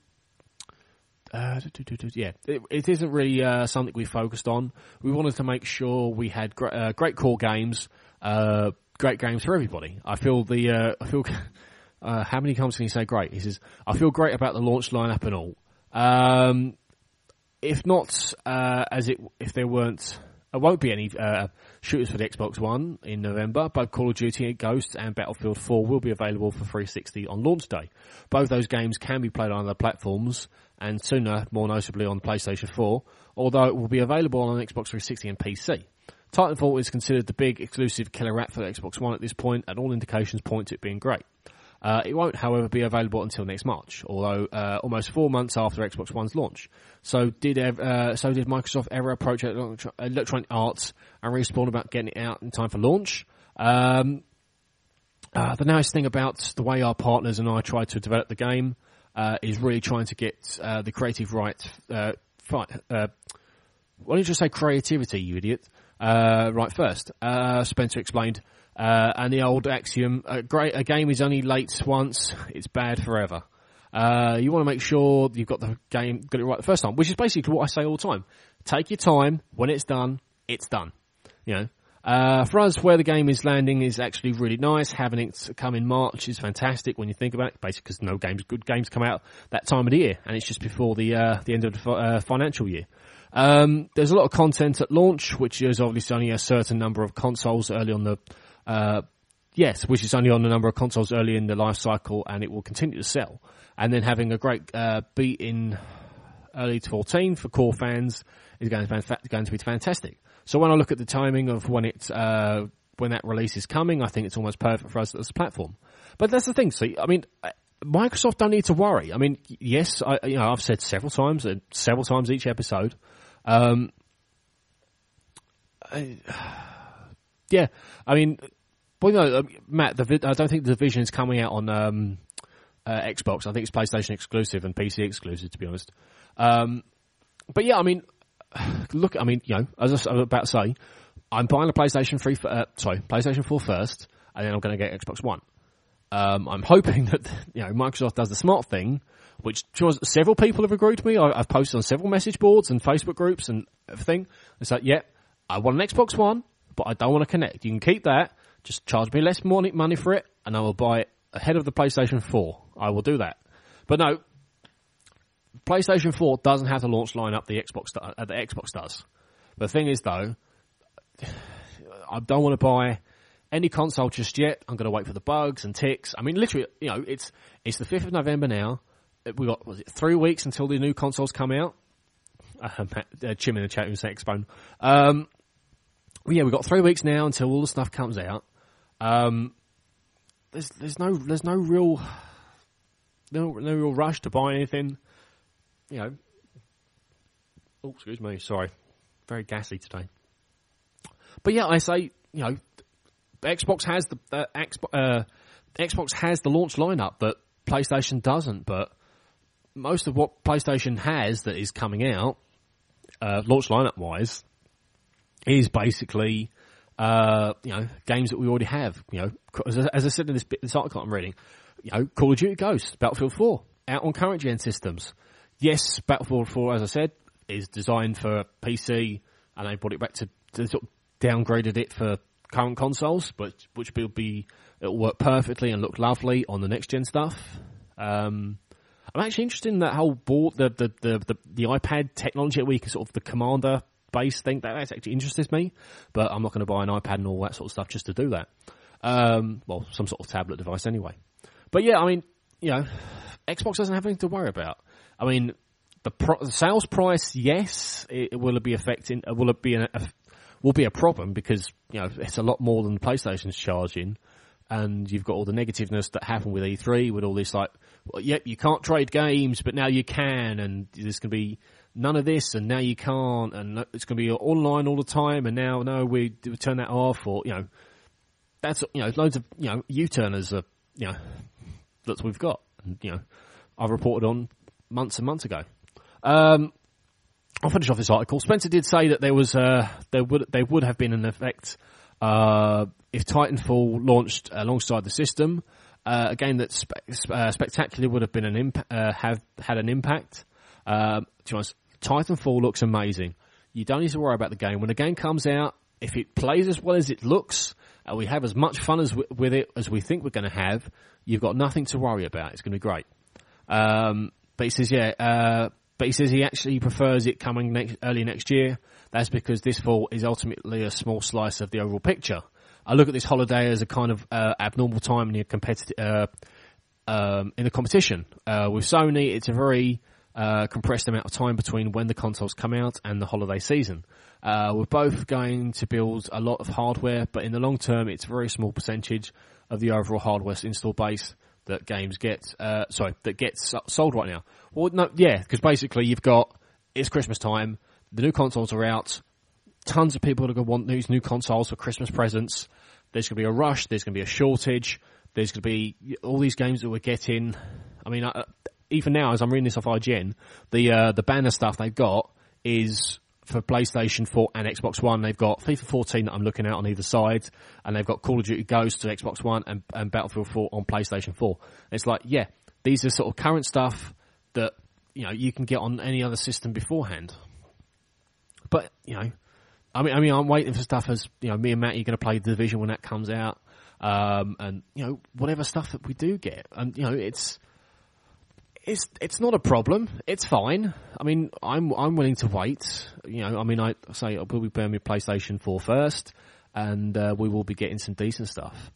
S18: Yeah, it isn't really something we focused on. We wanted to make sure we had great core games, great games for everybody. I feel how many times can you say great? He says, I feel great about the launch lineup and all. If not, if there won't be any shooters for the Xbox One in November. Both Call of Duty Ghosts and Battlefield 4 will be available for 360 on launch day. Both those games can be played on other platforms, and sooner, more notably on PlayStation 4, although it will be available on Xbox 360 and PC. Titanfall is considered the big exclusive killer app for the Xbox One at this point, and all indications point to it being great. It won't, however, be available until next March, although almost 4 months after Xbox One's launch. So did Microsoft ever approach Electronic Arts and Respawn about getting it out in time for launch? The nice thing about the way our partners and I try to develop the game is really trying to get the creative right. Why don't you just say creativity, you idiot? Right first. Spencer explained. And the old axiom, a game is only late once, it's bad forever. You want to make sure you've got the game, got it right the first time, which is basically what I say all the time. Take your time. When it's done, it's done. You know, for us, where the game is landing is actually really nice. Having it come in March is fantastic when you think about it, basically because good games come out that time of the year, and it's just before the end of the financial year. There's a lot of content at launch, which is obviously only a certain number of consoles early on the which is only on a number of consoles early in the life cycle, and it will continue to sell. And then having a great beat in early 2014 for core fans is going to be fantastic. So when I look at the timing of when that release is coming, I think it's almost perfect for us as a platform. But that's the thing. See, I mean, Microsoft don't need to worry. I mean, yes, I've said several times each episode. Yeah, I mean, well, no, Matt, I don't think the Division is coming out on Xbox. I think it's PlayStation exclusive and PC exclusive, to be honest. But yeah, I mean, look, I mean, you know, as I was about to say, I'm buying a PlayStation 4 first, and then I'm going to get Xbox One. I'm hoping that, you know, Microsoft does the smart thing, which several people have agreed with me. I've posted on several message boards and Facebook groups and everything. It's like, yeah, I want an Xbox One, but I don't want to connect. You can keep that. Just charge me less money for it, and I will buy it ahead of the PlayStation 4. I will do that. But no, PlayStation 4 doesn't have the launch lineup the Xbox does. The thing is, though, I don't want to buy any console just yet. I'm going to wait for the bugs and ticks. I mean, literally, you know, it's the 5th of November now. We got 3 weeks until the new consoles come out. Chim in the chat who's Xbone. Yeah, we've got 3 weeks now until all the stuff comes out. There's no real rush to buy anything. You know. Oh, excuse me. Sorry, very gassy today. But yeah, I say, you know, Xbox has Xbox has the launch lineup that PlayStation doesn't. But most of what PlayStation has that is coming out, launch lineup wise, is basically, you know, games that we already have. You know, as I said in this article I'm reading, you know, Call of Duty Ghosts, Battlefield 4, out on current gen systems. Yes, Battlefield 4, as I said, is designed for PC, and they brought it back to sort of downgraded it for current consoles, but which it'll work perfectly and look lovely on the next gen stuff. I'm actually interested in that whole board, the iPad technology where you can sort of the commander base thing. That actually interests me, but I'm not going to buy an iPad and all that sort of stuff just to do that. Well, some sort of tablet device anyway. But yeah, I mean, you know, Xbox doesn't have anything to worry about. I mean, the sales price, yes, it will be affecting. Will be a problem because, you know, it's a lot more than PlayStation's charging, and you've got all the negativeness that happened with E3 with all this like, well, yep, you can't trade games, but now you can, and there's going to be none of this, and now you can't, and it's going to be online all the time, and now no, we turn that off, or, you know, that's, you know, loads of, you know, U-turners are, you know, that we've got, and, you know, I've reported on months and months ago. I'll finish off this article. Spencer did say that there would have been an effect if Titanfall launched alongside the system. a game that spectacularly would have been have had an impact. To be honest, Titanfall looks amazing. You don't need to worry about the game. When the game comes out, if it plays as well as it looks, and we have as much fun with it as we think we're going to have, you've got nothing to worry about. It's going to be great. But he says, but he says he actually prefers it coming early next year. That's because this fall is ultimately a small slice of the overall picture. I look at this holiday as a kind of abnormal time in the competition. With Sony, it's a very compressed amount of time between when the consoles come out and the holiday season. We're both going to build a lot of hardware, but in the long term, it's a very small percentage of the overall hardware install base that games gets sold right now. Well, no, yeah, because basically it's Christmas time, the new consoles are out, tons of people are going to want these new consoles for Christmas presents. There's going to be a rush, there's going to be a shortage, there's going to be all these games that we're getting. I mean, even now, as I'm reading this off IGN, the banner stuff they've got is for PlayStation 4 and Xbox One. They've got FIFA 14 that I'm looking at on either side, and they've got Call of Duty Ghosts to Xbox One and Battlefield 4 on PlayStation 4. It's like, yeah, these are sort of current stuff that, you can get on any other system beforehand. But, I mean, I'm waiting for stuff as, me and Matt are going to play The Division when that comes out. And, whatever stuff that we do get. And, it's not a problem. It's fine. I mean, I'm willing to wait. I say we'll be playing with PlayStation 4 first, and we will be getting some decent stuff.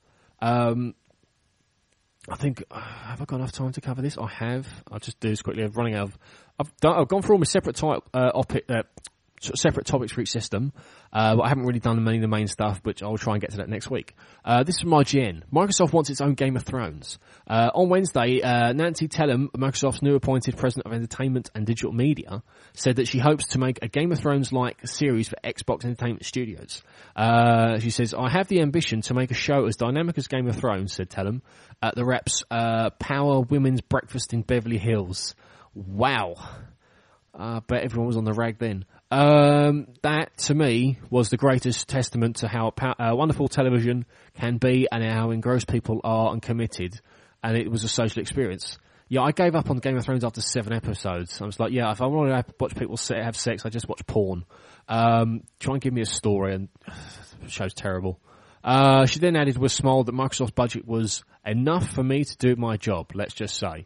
S18: I think have I got enough time to cover this? I have. I'll just do this quickly. I'm running out of. I've gone through all my separate separate topics for each system, but I haven't really done many of the main stuff, which I'll try and get to that next week. This is from IGN. Microsoft wants its own Game of Thrones. On Wednesday, Nancy Tellem, Microsoft's new appointed President of Entertainment and Digital Media, said that she hopes to make a Game of Thrones-like series for Xbox Entertainment Studios. She says, I have the ambition to make a show as dynamic as Game of Thrones, said Tellem, at the Reps Power Women's Breakfast in Beverly Hills. Wow. I bet everyone was on the rag then. That, to me, was the greatest testament to how wonderful television can be and how engrossed people are and committed. And it was a social experience. Yeah, I gave up on Game of Thrones after 7 episodes. I was like, yeah, if I want to watch people have sex, I just watch porn. Try and give me a story, and the show's terrible. She then added with a smile that Microsoft's budget was enough for me to do my job, let's just say.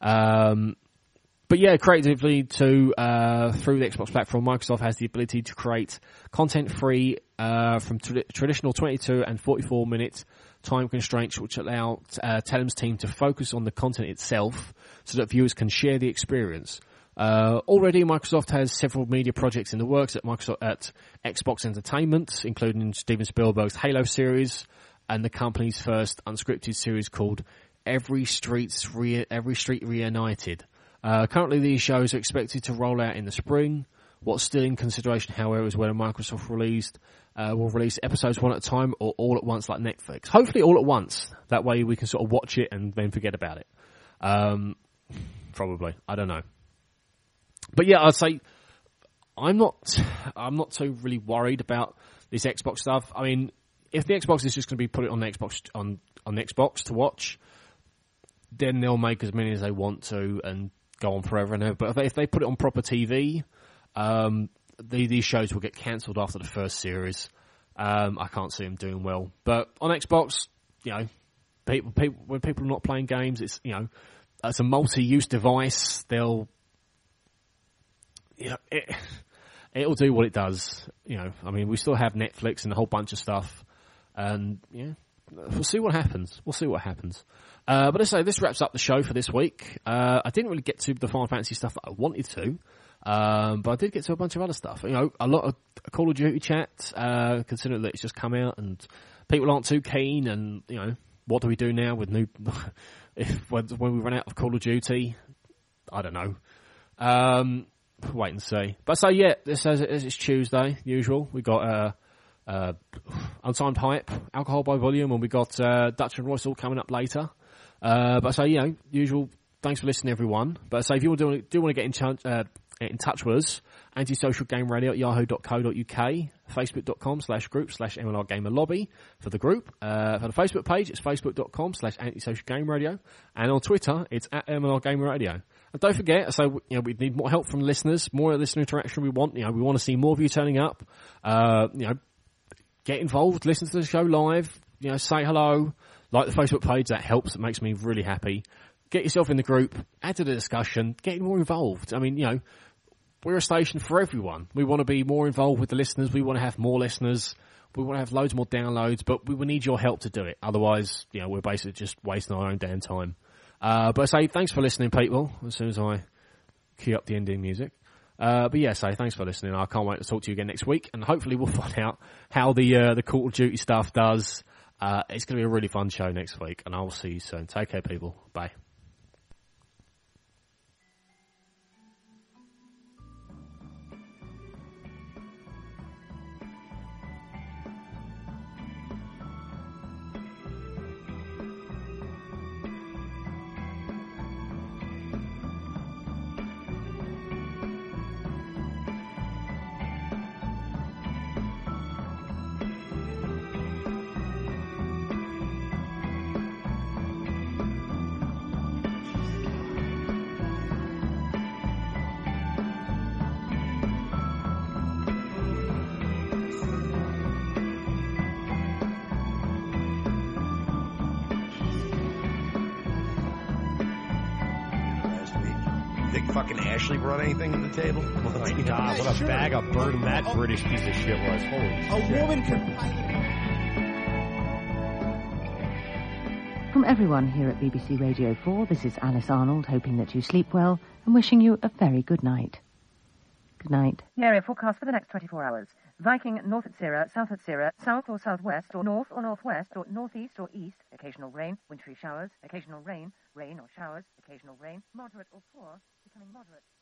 S18: But yeah, creatively through the Xbox platform, Microsoft has the ability to create content free from traditional 22 and 44 minute time constraints, which allow Tellem's team to focus on the content itself so that viewers can share the experience. Already, Microsoft has several media projects in the works at Xbox Entertainment, including Steven Spielberg's Halo series and the company's first unscripted series called Every Street Reunited. Currently, these shows are expected to roll out in the spring. What's still in consideration, however, is whether Microsoft will release episodes one at a time or all at once like Netflix. Hopefully all at once. That way we can sort of watch it and then forget about it. Probably. I don't know. But yeah, I'd say I'm not too really worried about this Xbox stuff. I mean, if the Xbox is just going to be put it on the Xbox on Xbox to watch, then they'll make as many as they want to and go on forever and ever. But if they put it on proper TV, these shows will get cancelled after the first series. I can't see them doing well. But on Xbox, people when people are not playing games, it's it's a multi-use device. It'll do what it does. I mean, we still have Netflix and a whole bunch of stuff, and we'll see what happens. But let's say this wraps up the show for this week. I didn't really get to the Final Fantasy stuff that I wanted to, but I did get to a bunch of other stuff. A lot of Call of Duty chat, considering that it's just come out and people aren't too keen. And what do we do now with when we run out of Call of Duty? I don't know. Wait and see. But so yeah, this says it's Tuesday. Usual. We got Untimed Hype, Alcohol by Volume, and we got Dutch and Royce all coming up later. But so usual. Thanks for listening, everyone. But so if you do want to get in touch with us, antisocialgameradio@yahoo.co.uk. facebook.com/group/MLR Gamer Lobby for the group. For the Facebook page, it's facebook.com/Antisocial Game Radio. And on Twitter, it's @MLR Gamer Radio. And don't forget, so we need more help from listeners, more listener interaction we want. We want to see more of you turning up. Get involved, listen to the show live, say hello, like the Facebook page, that helps, it makes me really happy. Get yourself in the group, add to the discussion, get more involved. I mean, we're a station for everyone. We want to be more involved with the listeners, we want to have more listeners, we want to have loads more downloads, but we will need your help to do it. Otherwise, we're basically just wasting our own damn time. But I say thanks for listening, people, as soon as I key up the ending music. But yeah, so thanks for listening. I can't wait to talk to you again next week, and hopefully we'll find out how the Call of Duty stuff does. It's going to be a really fun show next week, and I will see you soon. Take care, people. Bye.
S10: Fucking Ashley brought anything to the table?
S11: Oh my God, what a bag of burden that British piece of shit was. Holy shit.
S14: A woman can...
S16: From everyone here at BBC Radio 4, this is Alice Arnold, hoping that you sleep well and wishing you a very good night. Good night.
S19: The area forecast for the next 24 hours. Viking, north at Sierra, south at Sierra, south or southwest, or north or northwest, or northeast or east. Occasional rain, wintry showers, occasional rain, rain or showers, occasional rain, moderate or poor, becoming moderate.